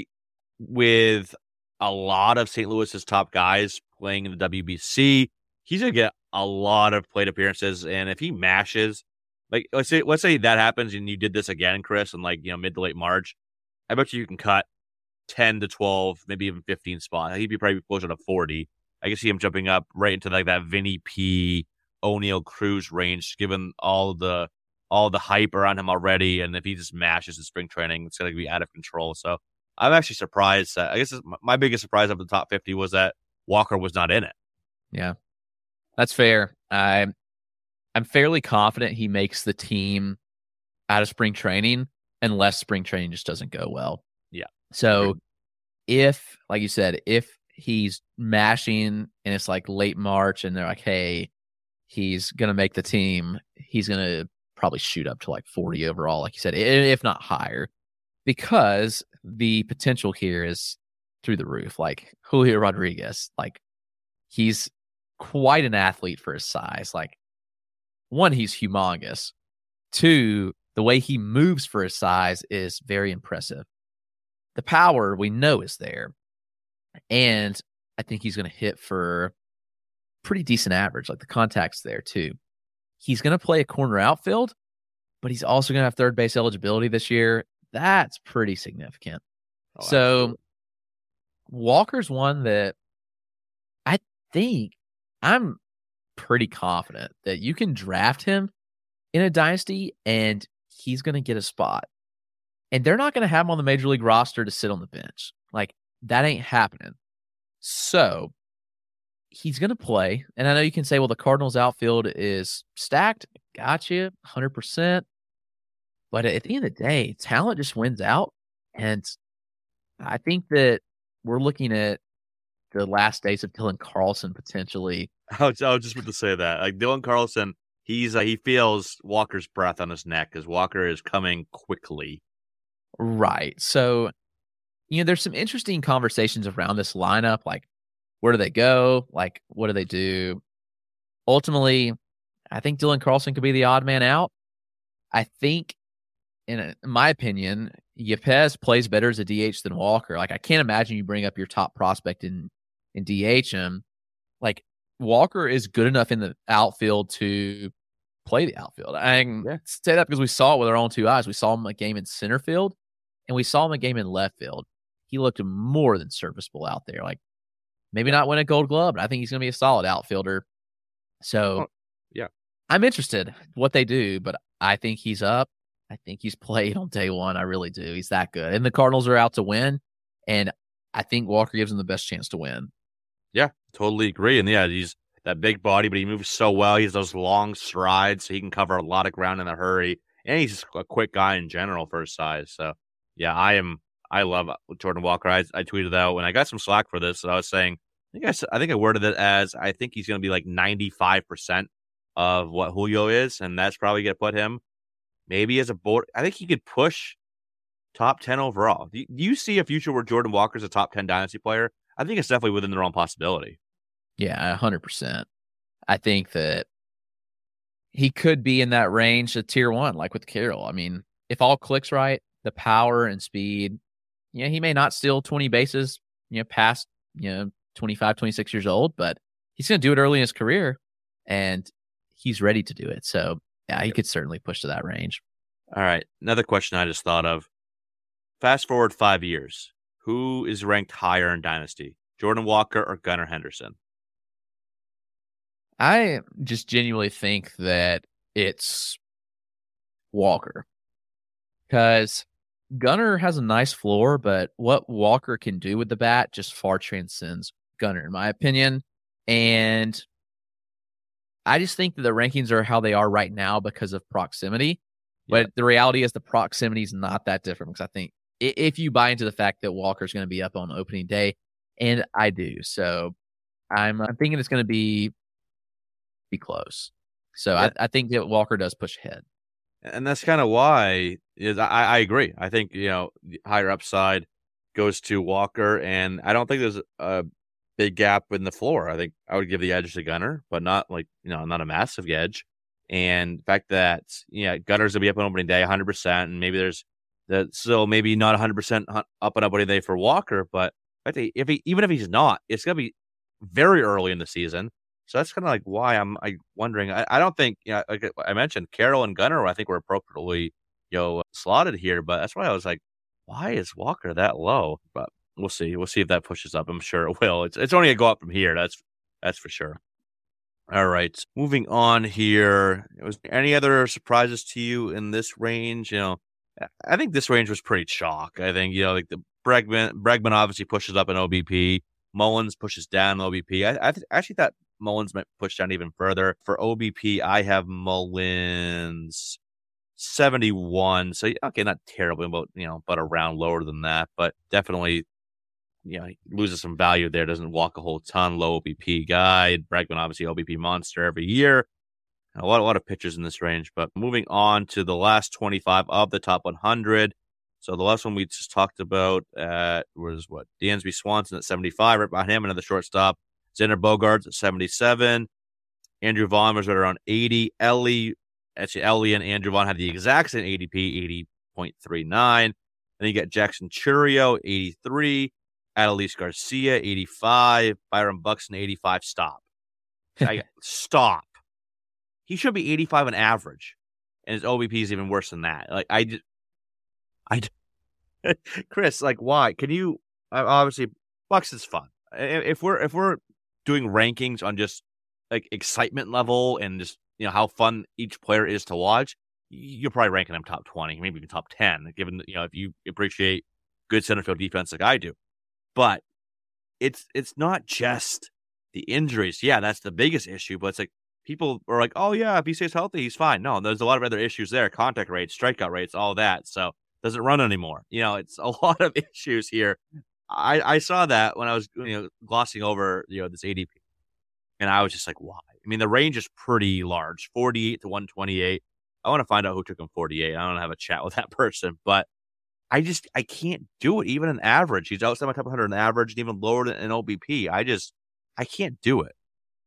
S1: with a lot of St. Louis's top guys playing in the WBC, he's gonna get a lot of plate appearances. And if he mashes, like let's say that happens and you did this again, Chris, in mid to late March, I bet you can cut 10 to 12, maybe even 15 spots. He'd be probably closer to 40. I can see him jumping up right into like that Vinny P, O'Neal Cruz range, given all the hype around him already. And if he just mashes in spring training, it's going to be out of control. So I'm actually surprised. I guess my biggest surprise of the top 50 was that Walker was not in it.
S8: Yeah, that's fair. I'm fairly confident he makes the team out of spring training unless spring training just doesn't go well.
S1: Yeah.
S8: So if, like you said, if he's mashing and it's like late March and they're like, hey, he's going to make the team, he's going to probably shoot up to like 40 overall, like you said, if not higher, because the potential here is through the roof. Like Julio Rodriguez, like he's quite an athlete for his size. Like, one, he's humongous. Two, the way he moves for his size is very impressive. The power we know is there. And I think he's going to hit for pretty decent average. Like the contact's there too. He's going to play a corner outfield, but he's also going to have third base eligibility this year. That's pretty significant. So absolutely. Walker's one that I think I'm pretty confident that you can draft him in a dynasty and he's going to get a spot. And they're not going to have him on the major league roster to sit on the bench. Like, that ain't happening. So he's going to play. And I know you can say, well, the Cardinals outfield is stacked. Gotcha, 100%. But at the end of the day, talent just wins out. And I think that we're looking at the last days of Dylan Carlson potentially.
S1: I was just about to say that. Like Dylan Carlson, he feels Walker's breath on his neck because Walker is coming quickly.
S8: Right. So, there's some interesting conversations around this lineup. Like, where do they go? Like, what do they do? Ultimately, I think Dylan Carlson could be the odd man out. I think, in my opinion, Yepez plays better as a DH than Walker. Like, I can't imagine you bring up your top prospect in DH him. Like, Walker is good enough in the outfield to play the outfield. I can say that because we saw it with our own two eyes. We saw him a game in center field, and we saw him a game in left field. He looked more than serviceable out there. Like, maybe not win a Gold Glove, but I think he's going to be a solid outfielder. So, I'm interested what they do, but I think he's up. I think he's played on day one. I really do. He's that good. And the Cardinals are out to win, and I think Walker gives them the best chance to win.
S1: Yeah, totally agree. And he's that big body, but he moves so well. He has those long strides, so he can cover a lot of ground in a hurry. And he's just a quick guy in general for his size. So, yeah, I love Jordan Walker. I tweeted out when I got some slack for this. So I was saying, I think I worded it as I think he's going to be like 95% of what Julio is, and that's probably going to put him maybe as a board. I think he could push top 10 overall. Do you see a future where Jordan Walker's a top 10 dynasty player? I think it's definitely within the realm possibility.
S8: Yeah, 100%. I think that he could be in that range of tier one, like with Carroll. I mean, if all clicks right, the power and speed, he may not steal 20 bases, past, 25, 26 years old, but he's going to do it early in his career, and he's ready to do it. So, yeah, he could certainly push to that range.
S1: All right. Another question I just thought of. Fast forward 5 years. Who is ranked higher in Dynasty? Jordan Walker or Gunnar Henderson?
S8: I just genuinely think that it's Walker. Because Gunnar has a nice floor, but what Walker can do with the bat just far transcends Gunnar, in my opinion. And I just think that the rankings are how they are right now because of proximity. But the reality is the proximity is not that different, because I think if you buy into the fact that Walker's going to be up on opening day, and I do, so I'm thinking it's going to be close. So I think that Walker does push ahead.
S1: And that's kind of why I agree. I think, higher upside goes to Walker, and I don't think there's a big gap in the floor. I think I would give the edge to Gunnar, but not not a massive edge. And the fact that, Gunner's going to be up on opening day 100%, and maybe there's still maybe not 100% up on opening day for Walker, but even if he's not, it's going to be very early in the season. So that's kind of like why I'm wondering. I don't think, like I mentioned, Carroll and Gunner, I think were appropriately, slotted here, but that's why I was like, why is Walker that low? But we'll see. We'll see if that pushes up. I'm sure it will. It's only a go up from here. That's for sure. All right. Moving on here. Was there any other surprises to you in this range? I think this range was pretty chalk. I think, like the Bregman obviously pushes up an OBP. Mullins pushes down OBP. I actually thought Mullins might push down even further. For OBP, I have Mullins 71. So, okay, not terribly, but a round lower than that. But definitely, he loses some value there. Doesn't walk a whole ton. Low OBP guy. Bregman, obviously, OBP monster every year. A lot of pitchers in this range. But moving on to the last 25 of the top 100. So the last one we just talked about was Dansby Swanson at 75. Right behind him, another shortstop. Xander Bogaerts at 77. Andrew Vaughn was right around 80. Ellie and Andrew Vaughn had the exact same ADP, 80.39. And then you got Jackson Churio, 83. Adolis Garcia, 85. Byron Buxton, 85. Stop. Stop. He should be 85 on average. And his OBP is even worse than that. Chris, why? Can you, obviously, Buxton's fun. If we're doing rankings on just excitement level and just, how fun each player is to watch, you're probably ranking them top 20, maybe even top 10, given, if you appreciate good center field defense like I do. But it's not just the injuries. Yeah, that's the biggest issue, but it's people are like, oh yeah, if he stays healthy, he's fine. No, there's a lot of other issues there. Contact rates, strikeout rates, all that. So doesn't run anymore. It's a lot of issues here. I saw that when I was, glossing over, this ADP. And I was just like, why? I mean, the range is pretty large, 48 to 128. I want to find out who took him 48. I want to have a chat with that person. But I can't do it. Even an average. He's outside my top 100 in average and even lower than an OBP. I can't do it.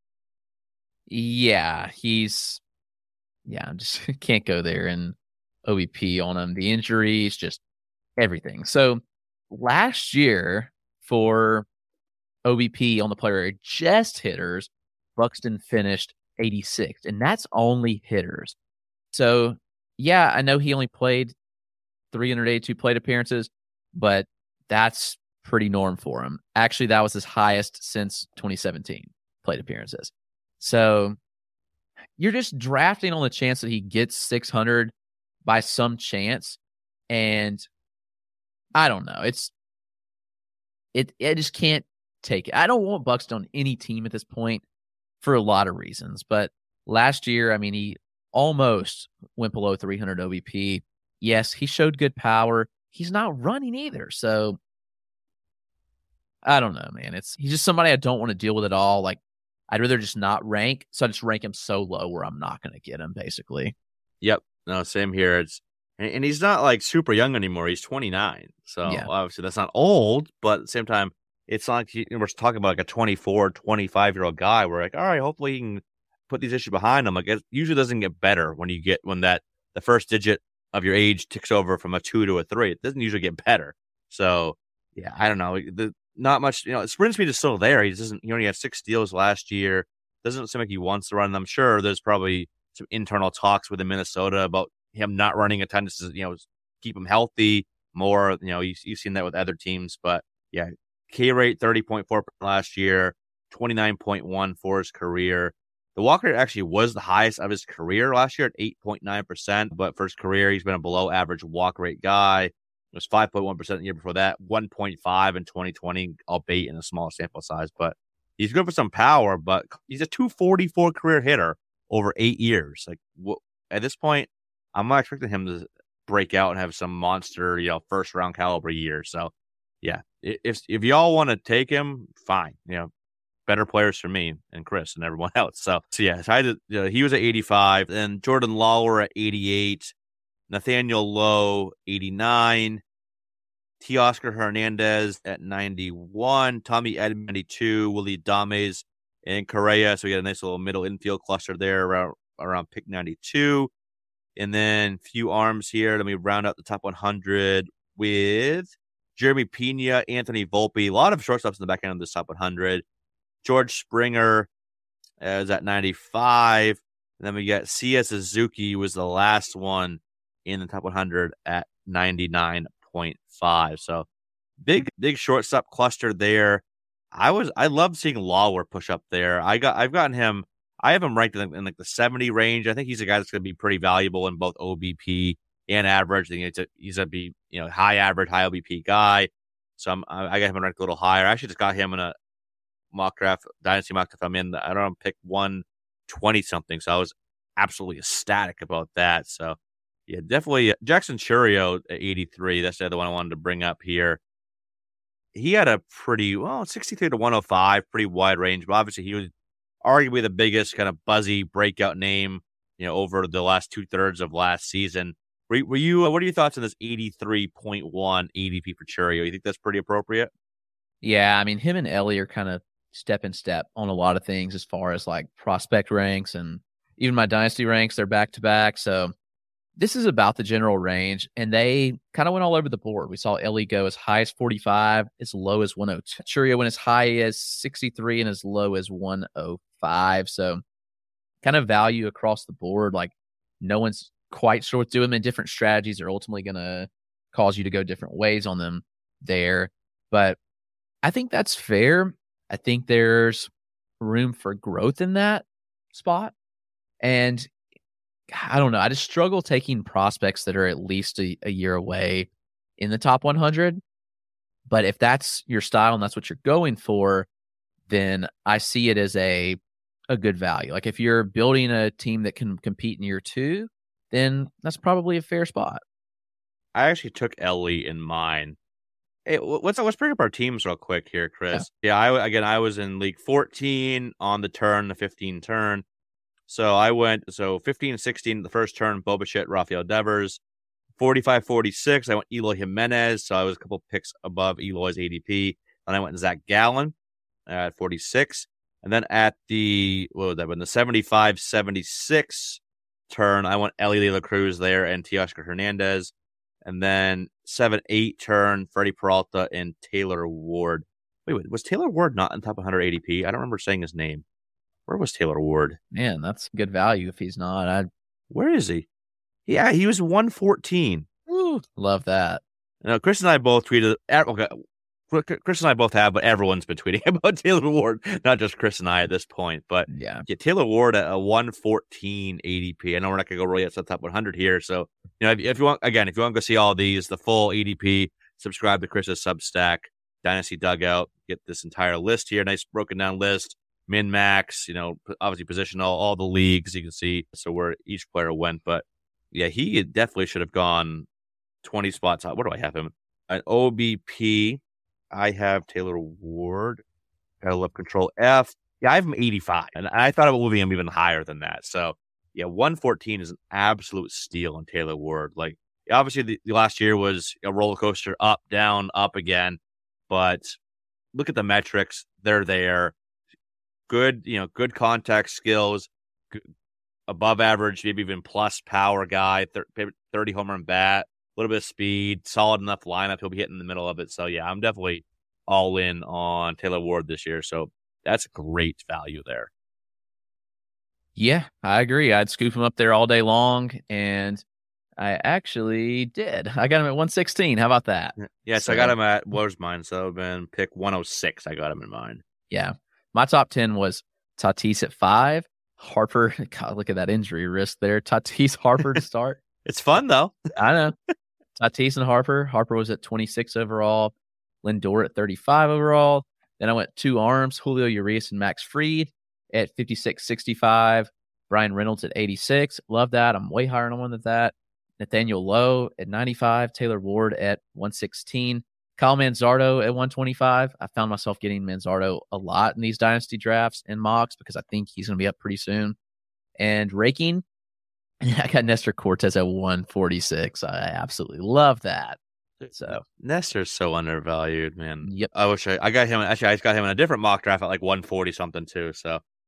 S8: Yeah, I just can't go there and OBP on him. The injuries, just everything. So last year for OBP on the player just hitters, Buxton finished 86, and that's only hitters. So yeah, I know he only played 382 plate appearances, but that's pretty norm for him. Actually, that was his highest since 2017 plate appearances. So you're just drafting on the chance that he gets 600 by some chance. And I don't know. I just can't take it. I don't want Buxton on any team at this point for a lot of reasons. But last year, I mean, he almost went below 300 OBP. Yes, he showed good power. He's not running either. So I don't know, man. He's just somebody I don't want to deal with at all. I'd rather just not rank. So I just rank him so low where I'm not going to get him, basically.
S1: Yep. No, same here. And he's not super young anymore. He's 29. So
S8: yeah.
S1: Obviously that's not old, but at the same time, it's not like we're talking about a 24, 25-year-old guy. We're like, all right, hopefully he can put these issues behind him. It usually doesn't get better when the first digit of your age ticks over from a 2 to a 3. It doesn't usually get better. So yeah, I don't know. Not much, sprint speed is still there. He only had 6 steals last year. Doesn't seem like he wants to run. I'm sure there's probably some internal talks within Minnesota about him not running a ton to, keep him healthy more. You've seen that with other teams, but yeah, K rate 30.4 last year, 29.1 for his career. The walk rate actually was the highest of his career last year at 8.9%, but for his career, he's been a below average walk rate guy. It was 5.1% the year before that, 1.5 in 2020, albeit in a small sample size. But he's good for some power, but he's a 244 career hitter over 8 years. At this point, I'm not expecting him to break out and have some monster, first round caliber year. So yeah, if y'all want to take him, fine. Better players for me and Chris and everyone else. So yeah, he was at 85, then Jordan Lawler at 88, Nathaniel Lowe 89, Teoscar Hernandez at 91, Tommy Edman 92, Willie Adames and Correa. So we got a nice little middle infield cluster there around pick 92. And then few arms here. Let me round out the top 100 with Jeremy Pena, Anthony Volpe. A lot of shortstops in the back end of this top 100. George Springer is at 95. And then we got Sia Suzuki was the last one in the top 100 at 99.5. So big shortstop cluster there. I love seeing Lawler push up there. I have him ranked in like the 70 range. I think he's a guy that's going to be pretty valuable in both OBP and average. I think he's going to be high average, high OBP guy. So I got him ranked a little higher. I actually just got him in a mock draft, dynasty mock draft. I'm in. I don't know, pick 120 something. So I was absolutely ecstatic about that. So yeah, definitely Jackson Chourio at 83. That's the other one I wanted to bring up here. He had a pretty 63 to 105, pretty wide range, but obviously he was arguably the biggest kind of buzzy breakout name, over the last 2/3 of last season. Were you? What are your thoughts on this 83.1 ADP for Chourio? You think that's pretty appropriate?
S8: Yeah, I mean, him and Ellie are kind of step on a lot of things as far as like prospect ranks and even my dynasty ranks. They're back to back, so this is about the general range, and they kind of went all over the board. We saw Ellie go as high as 45, as low as 102. Chourio went as high as 63 and as low as 105. So kind of value across the board. Like no one's quite sure what to do them, and different strategies are ultimately going to cause you to go different ways on them there. But I think that's fair. I think there's room for growth in that spot. And I don't know. I just struggle taking prospects that are at least a year away in the top 100. But if that's your style and that's what you're going for, then I see it as a good value. Like if you're building a team that can compete in year 2, then that's probably a fair spot.
S1: I actually took Ellie in mine. Hey, let's bring up our teams real quick here, Chris. Yeah, I was in League 14 on the 15 turn. So I went 15-16 the first turn, Bo Bichette, Rafael Devers. 45-46, I went Eloy Jimenez, so I was a couple picks above Eloy's ADP. Then I went Zach Gallen at 46. And then at the 75-76 turn, I went Ellie De La Cruz there and Teoscar Hernandez. And then 7-8 turn, Freddie Peralta and Taylor Ward. Wait, was Taylor Ward not in top 100 ADP? I don't remember saying his name. Where was Taylor Ward?
S8: Man, that's good value if he's not.
S1: Where is he? Yeah, he was 114.
S8: Woo, love that.
S1: Chris and I both tweeted. Okay, Chris and I both have, but everyone's been tweeting about Taylor Ward, not just Chris and I at this point. But
S8: yeah
S1: Taylor Ward at a 114 ADP. I know we're not going to go really outside the top 100 here. So, if you want to go see all these, the full ADP, subscribe to Chris's Substack, Dynasty Dugout. Get this entire list here. Nice broken down list. Min max, obviously position all the leagues you can see. So where each player went. But yeah, he definitely should have gone 20 spots out. What do I have him? An OBP. I have Taylor Ward. Gotta love Control F. Yeah, I have him 85. And I thought about moving him even higher than that. So yeah, 114 is an absolute steal on Taylor Ward. Like obviously the last year was a roller coaster, up, down, up again. But look at the metrics. They're there. Good, good contact skills, above average, maybe even plus power guy, 30 homer and bat, a little bit of speed, solid enough lineup. He'll be hitting in the middle of it. So yeah, I'm definitely all in on Taylor Ward this year. So that's great value there.
S8: Yeah, I agree. I'd scoop him up there all day long, and I actually did. I got him at 116. How about that?
S1: Yeah, so I got him at, where's mine? So it would have been pick 106. I got him in mine.
S8: Yeah. My top 10 was Tatis at 5, Harper. God, look at that injury risk there. Tatis, Harper to start.
S1: It's fun, though.
S8: I know. Tatis and Harper. Harper was at 26 overall. Lindor at 35 overall. Then I went 2 arms, Julio Urias and Max Fried at 56, 65. Brian Reynolds at 86. Love that. I'm way higher on one than that. Nathaniel Lowe at 95. Taylor Ward at 116. Kyle Manzardo at 125. I found myself getting Manzardo a lot in these dynasty drafts and mocks because I think he's going to be up pretty soon. And raking, I got Nestor Cortez at 146. I absolutely love that. So
S1: Nestor's so undervalued, man.
S8: Yep.
S1: I wish I got him. Actually, I got him in a different mock draft at like 140 something too. So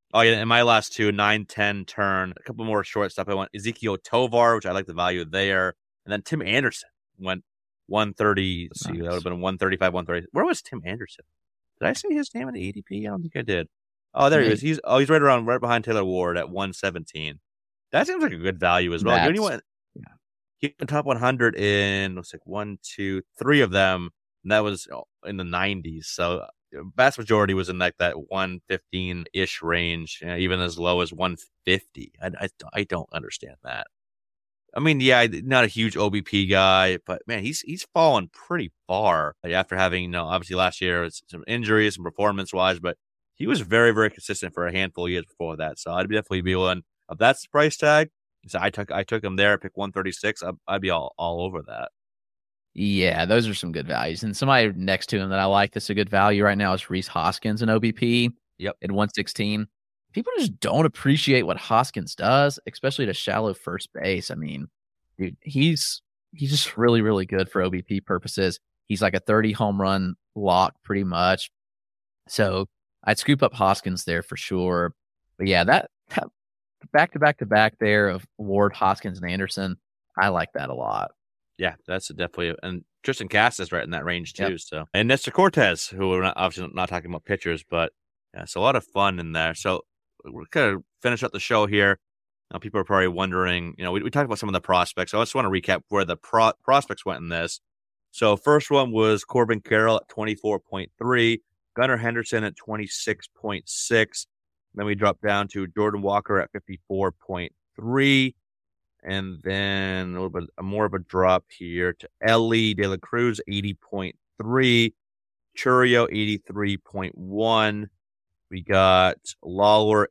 S1: Oh, yeah, in my last two, 9-10 turn, a couple more short stuff. I went Ezekiel Tovar, which I like the value there. And then Tim Anderson went 130. Let's see, that would have been 135, 130. Where was Tim Anderson? Did I say his name in the ADP? I don't think I did. Oh, there he is. He's right behind Taylor Ward at 117. That seems like a good value as well. He went top 100 in, looks like 1, 2, 3 of them. And that was in the 90s. So vast majority was in like that 115-ish range, even as low as 150. I don't understand that. I mean, yeah, not a huge OBP guy, but man, he's fallen pretty far after having, obviously last year some injuries and performance-wise, but he was very, very consistent for a handful of years before that. So I'd definitely be one of that's the price tag. So I took him there, pick 136. I'd be all over that.
S8: Yeah, those are some good values. And somebody next to him that I like that's a good value right now is Rhys Hoskins in OBP.
S1: Yep.
S8: At 116. People just don't appreciate what Hoskins does, especially to shallow first base. I mean, dude, he's just really, really good for OBP purposes. He's like a 30 home run lock pretty much. So I'd scoop up Hoskins there for sure. But yeah, that back there of Ward, Hoskins, and Anderson, I like that a lot.
S1: Yeah, that's definitely, and Tristan Casas is right in that range too. Yep. So, and Nestor Cortez, who we're obviously not talking about pitchers, but yeah, it's a lot of fun in there. So we're going to finish up the show here. Now, people are probably wondering, we talked about some of the prospects. So I just want to recap where the prospects went in this. So first one was Corbin Carroll at 24.3, Gunnar Henderson at 26.6. Then we dropped down to Jordan Walker at 54.3. And then a little bit more of a drop here to Ellie De La Cruz, 80.3. Churio, 83.1. We got Lawler,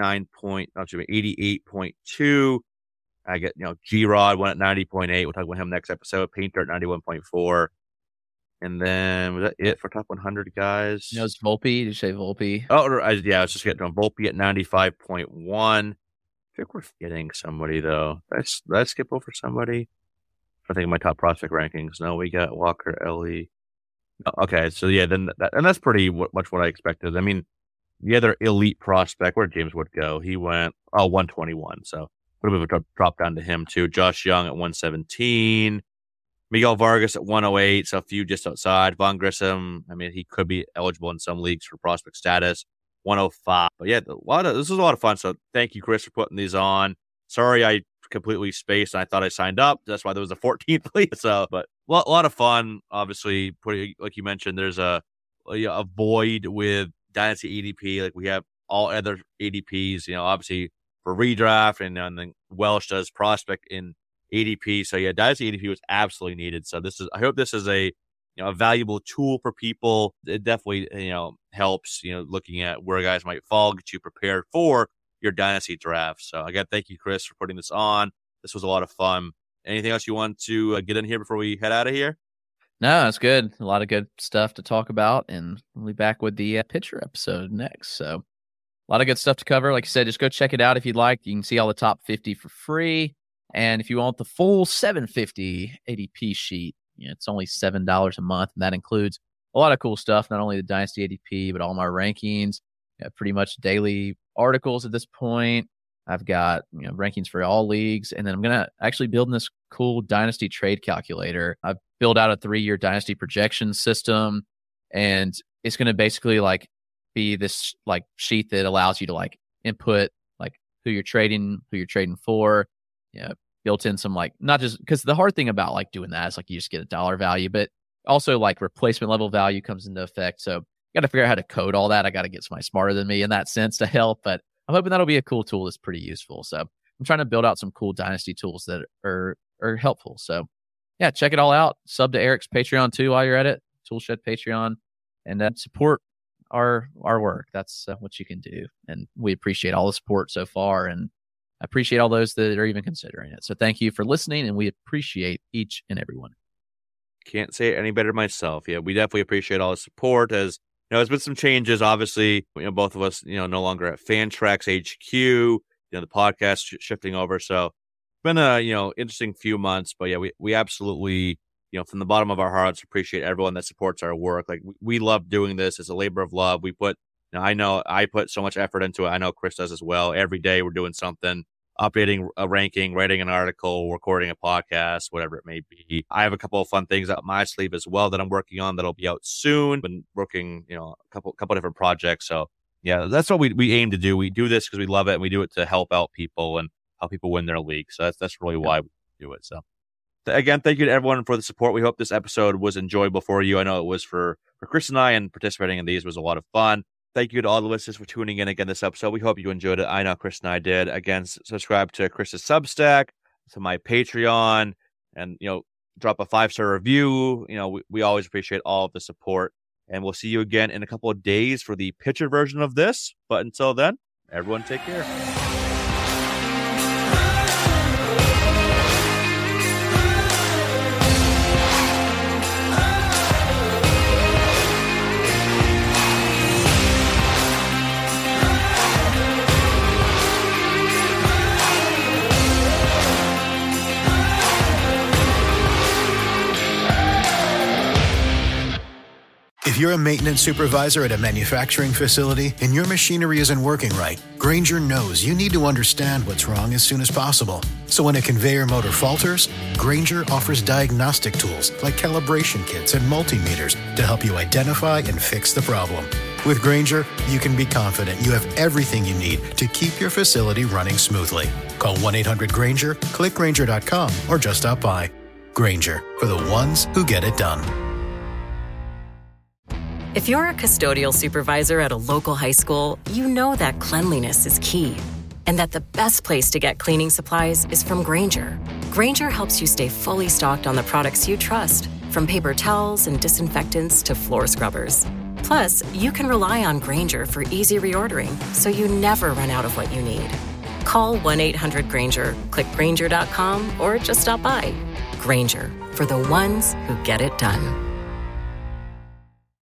S1: 88.2. I get, G-Rod went at 90.8. We'll talk about him next episode. Painter at 91.4. And then, was that it for top 100 guys?
S8: No, it's Volpe. Did you say Volpe?
S1: Oh, yeah, I was just getting to him. Volpe at 95.1. I think we're forgetting somebody, though. Did I skip over somebody? I think of my top prospect rankings. No, we got Walker, Ellie. Okay, so yeah, then that's pretty much what I expected. I mean, the other elite prospect, where James Wood go? He went 121. So a little bit of a drop down to him too. Josh Young at 117. Miguel Vargas at 108. So a few just outside. Vaughn Grissom, I mean, he could be eligible in some leagues for prospect status. 105. But yeah, this was a lot of fun. So thank you, Chris, for putting these on. Sorry, I completely spaced and I thought I signed up. That's why there was a 14th league. So, but a lot of fun. Obviously, like you mentioned, there's a void with Dynasty ADP. Like we have all other ADPs, obviously for redraft, and then Welsh does prospect in ADP. So yeah, Dynasty ADP was absolutely needed. So I hope this is a valuable tool for people. It definitely helps looking at where guys might fall, get you prepared for your Dynasty draft. So again, thank you, Chris, for putting this on. This was a lot of fun. Anything else you want to get in here before we head out of here?
S8: No, that's good. A lot of good stuff to talk about, and we'll be back with the pitcher episode next. So a lot of good stuff to cover. Like I said, just go check it out if you'd like. You can see all the top 50 for free. And if you want the full 750 ADP sheet, it's only $7 a month, and that includes a lot of cool stuff, not only the Dynasty ADP, but all my rankings, pretty much daily articles at this point. I've got rankings for all leagues, and then I'm going to actually build this cool Dynasty trade calculator. I've built out a 3-year Dynasty projection system, and it's going to basically be this sheet that allows you to input who you're trading for. Built in some not just because the hard thing about doing that is you just get a dollar value, but also replacement level value comes into effect. So you got to figure out how to code all that. I got to get somebody smarter than me in that sense to help, but I'm hoping that'll be a cool tool that's pretty useful. So I'm trying to build out some cool Dynasty tools that are helpful. So yeah, check it all out. Sub to Eric's Patreon too while you're at it, Toolshed Patreon, and support our work. That's what you can do. And we appreciate all the support so far, and I appreciate all those that are even considering it. So thank you for listening, and we appreciate each and every one.
S1: Can't say it any better myself. Yeah, we definitely appreciate all the support. As there's been some changes. Obviously, both of us, no longer at Fantrax HQ. The podcast shifting over. So it's been a interesting few months. But yeah, we absolutely from the bottom of our hearts appreciate everyone that supports our work. We love doing this. It's a labor of love. We put I know I put so much effort into it. I know Chris does as well. Every day we're doing something, updating a ranking, writing an article, recording a podcast, whatever it may be. I have a couple of fun things up my sleeve as well that I'm working on that'll be out soon. Been working, a couple different projects. So yeah, that's what we aim to do. We do this because we love it, and we do it to help out people and help people win their league. So that's really why we do it. So again, thank you to everyone for the support. We hope this episode was enjoyable for you. I know it was for Chris and I, and participating in these was a lot of fun. Thank you to all the listeners for tuning in again this episode. We hope you enjoyed it. I know Chris and I did. Again, subscribe to Chris's Substack, to my Patreon, and, drop a 5-star review. We always appreciate all of the support. And we'll see you again in a couple of days for the picture version of this. But until then, everyone take care.
S12: If you're a maintenance supervisor at a manufacturing facility and your machinery isn't working right, Grainger knows you need to understand what's wrong as soon as possible. So when a conveyor motor falters, Grainger offers diagnostic tools like calibration kits and multimeters to help you identify and fix the problem. With Grainger, you can be confident you have everything you need to keep your facility running smoothly. Call 1-800-GRAINGER, click Grainger.com, or just stop by. Grainger, for the ones who get it done.
S13: If you're a custodial supervisor at a local high school, you know that cleanliness is key, and that the best place to get cleaning supplies is from Grainger. Grainger helps you stay fully stocked on the products you trust, from paper towels and disinfectants to floor scrubbers. Plus, you can rely on Grainger for easy reordering, so you never run out of what you need. Call 1-800-GRAINGER, click Grainger.com, or just stop by. Grainger, for the ones who get it done.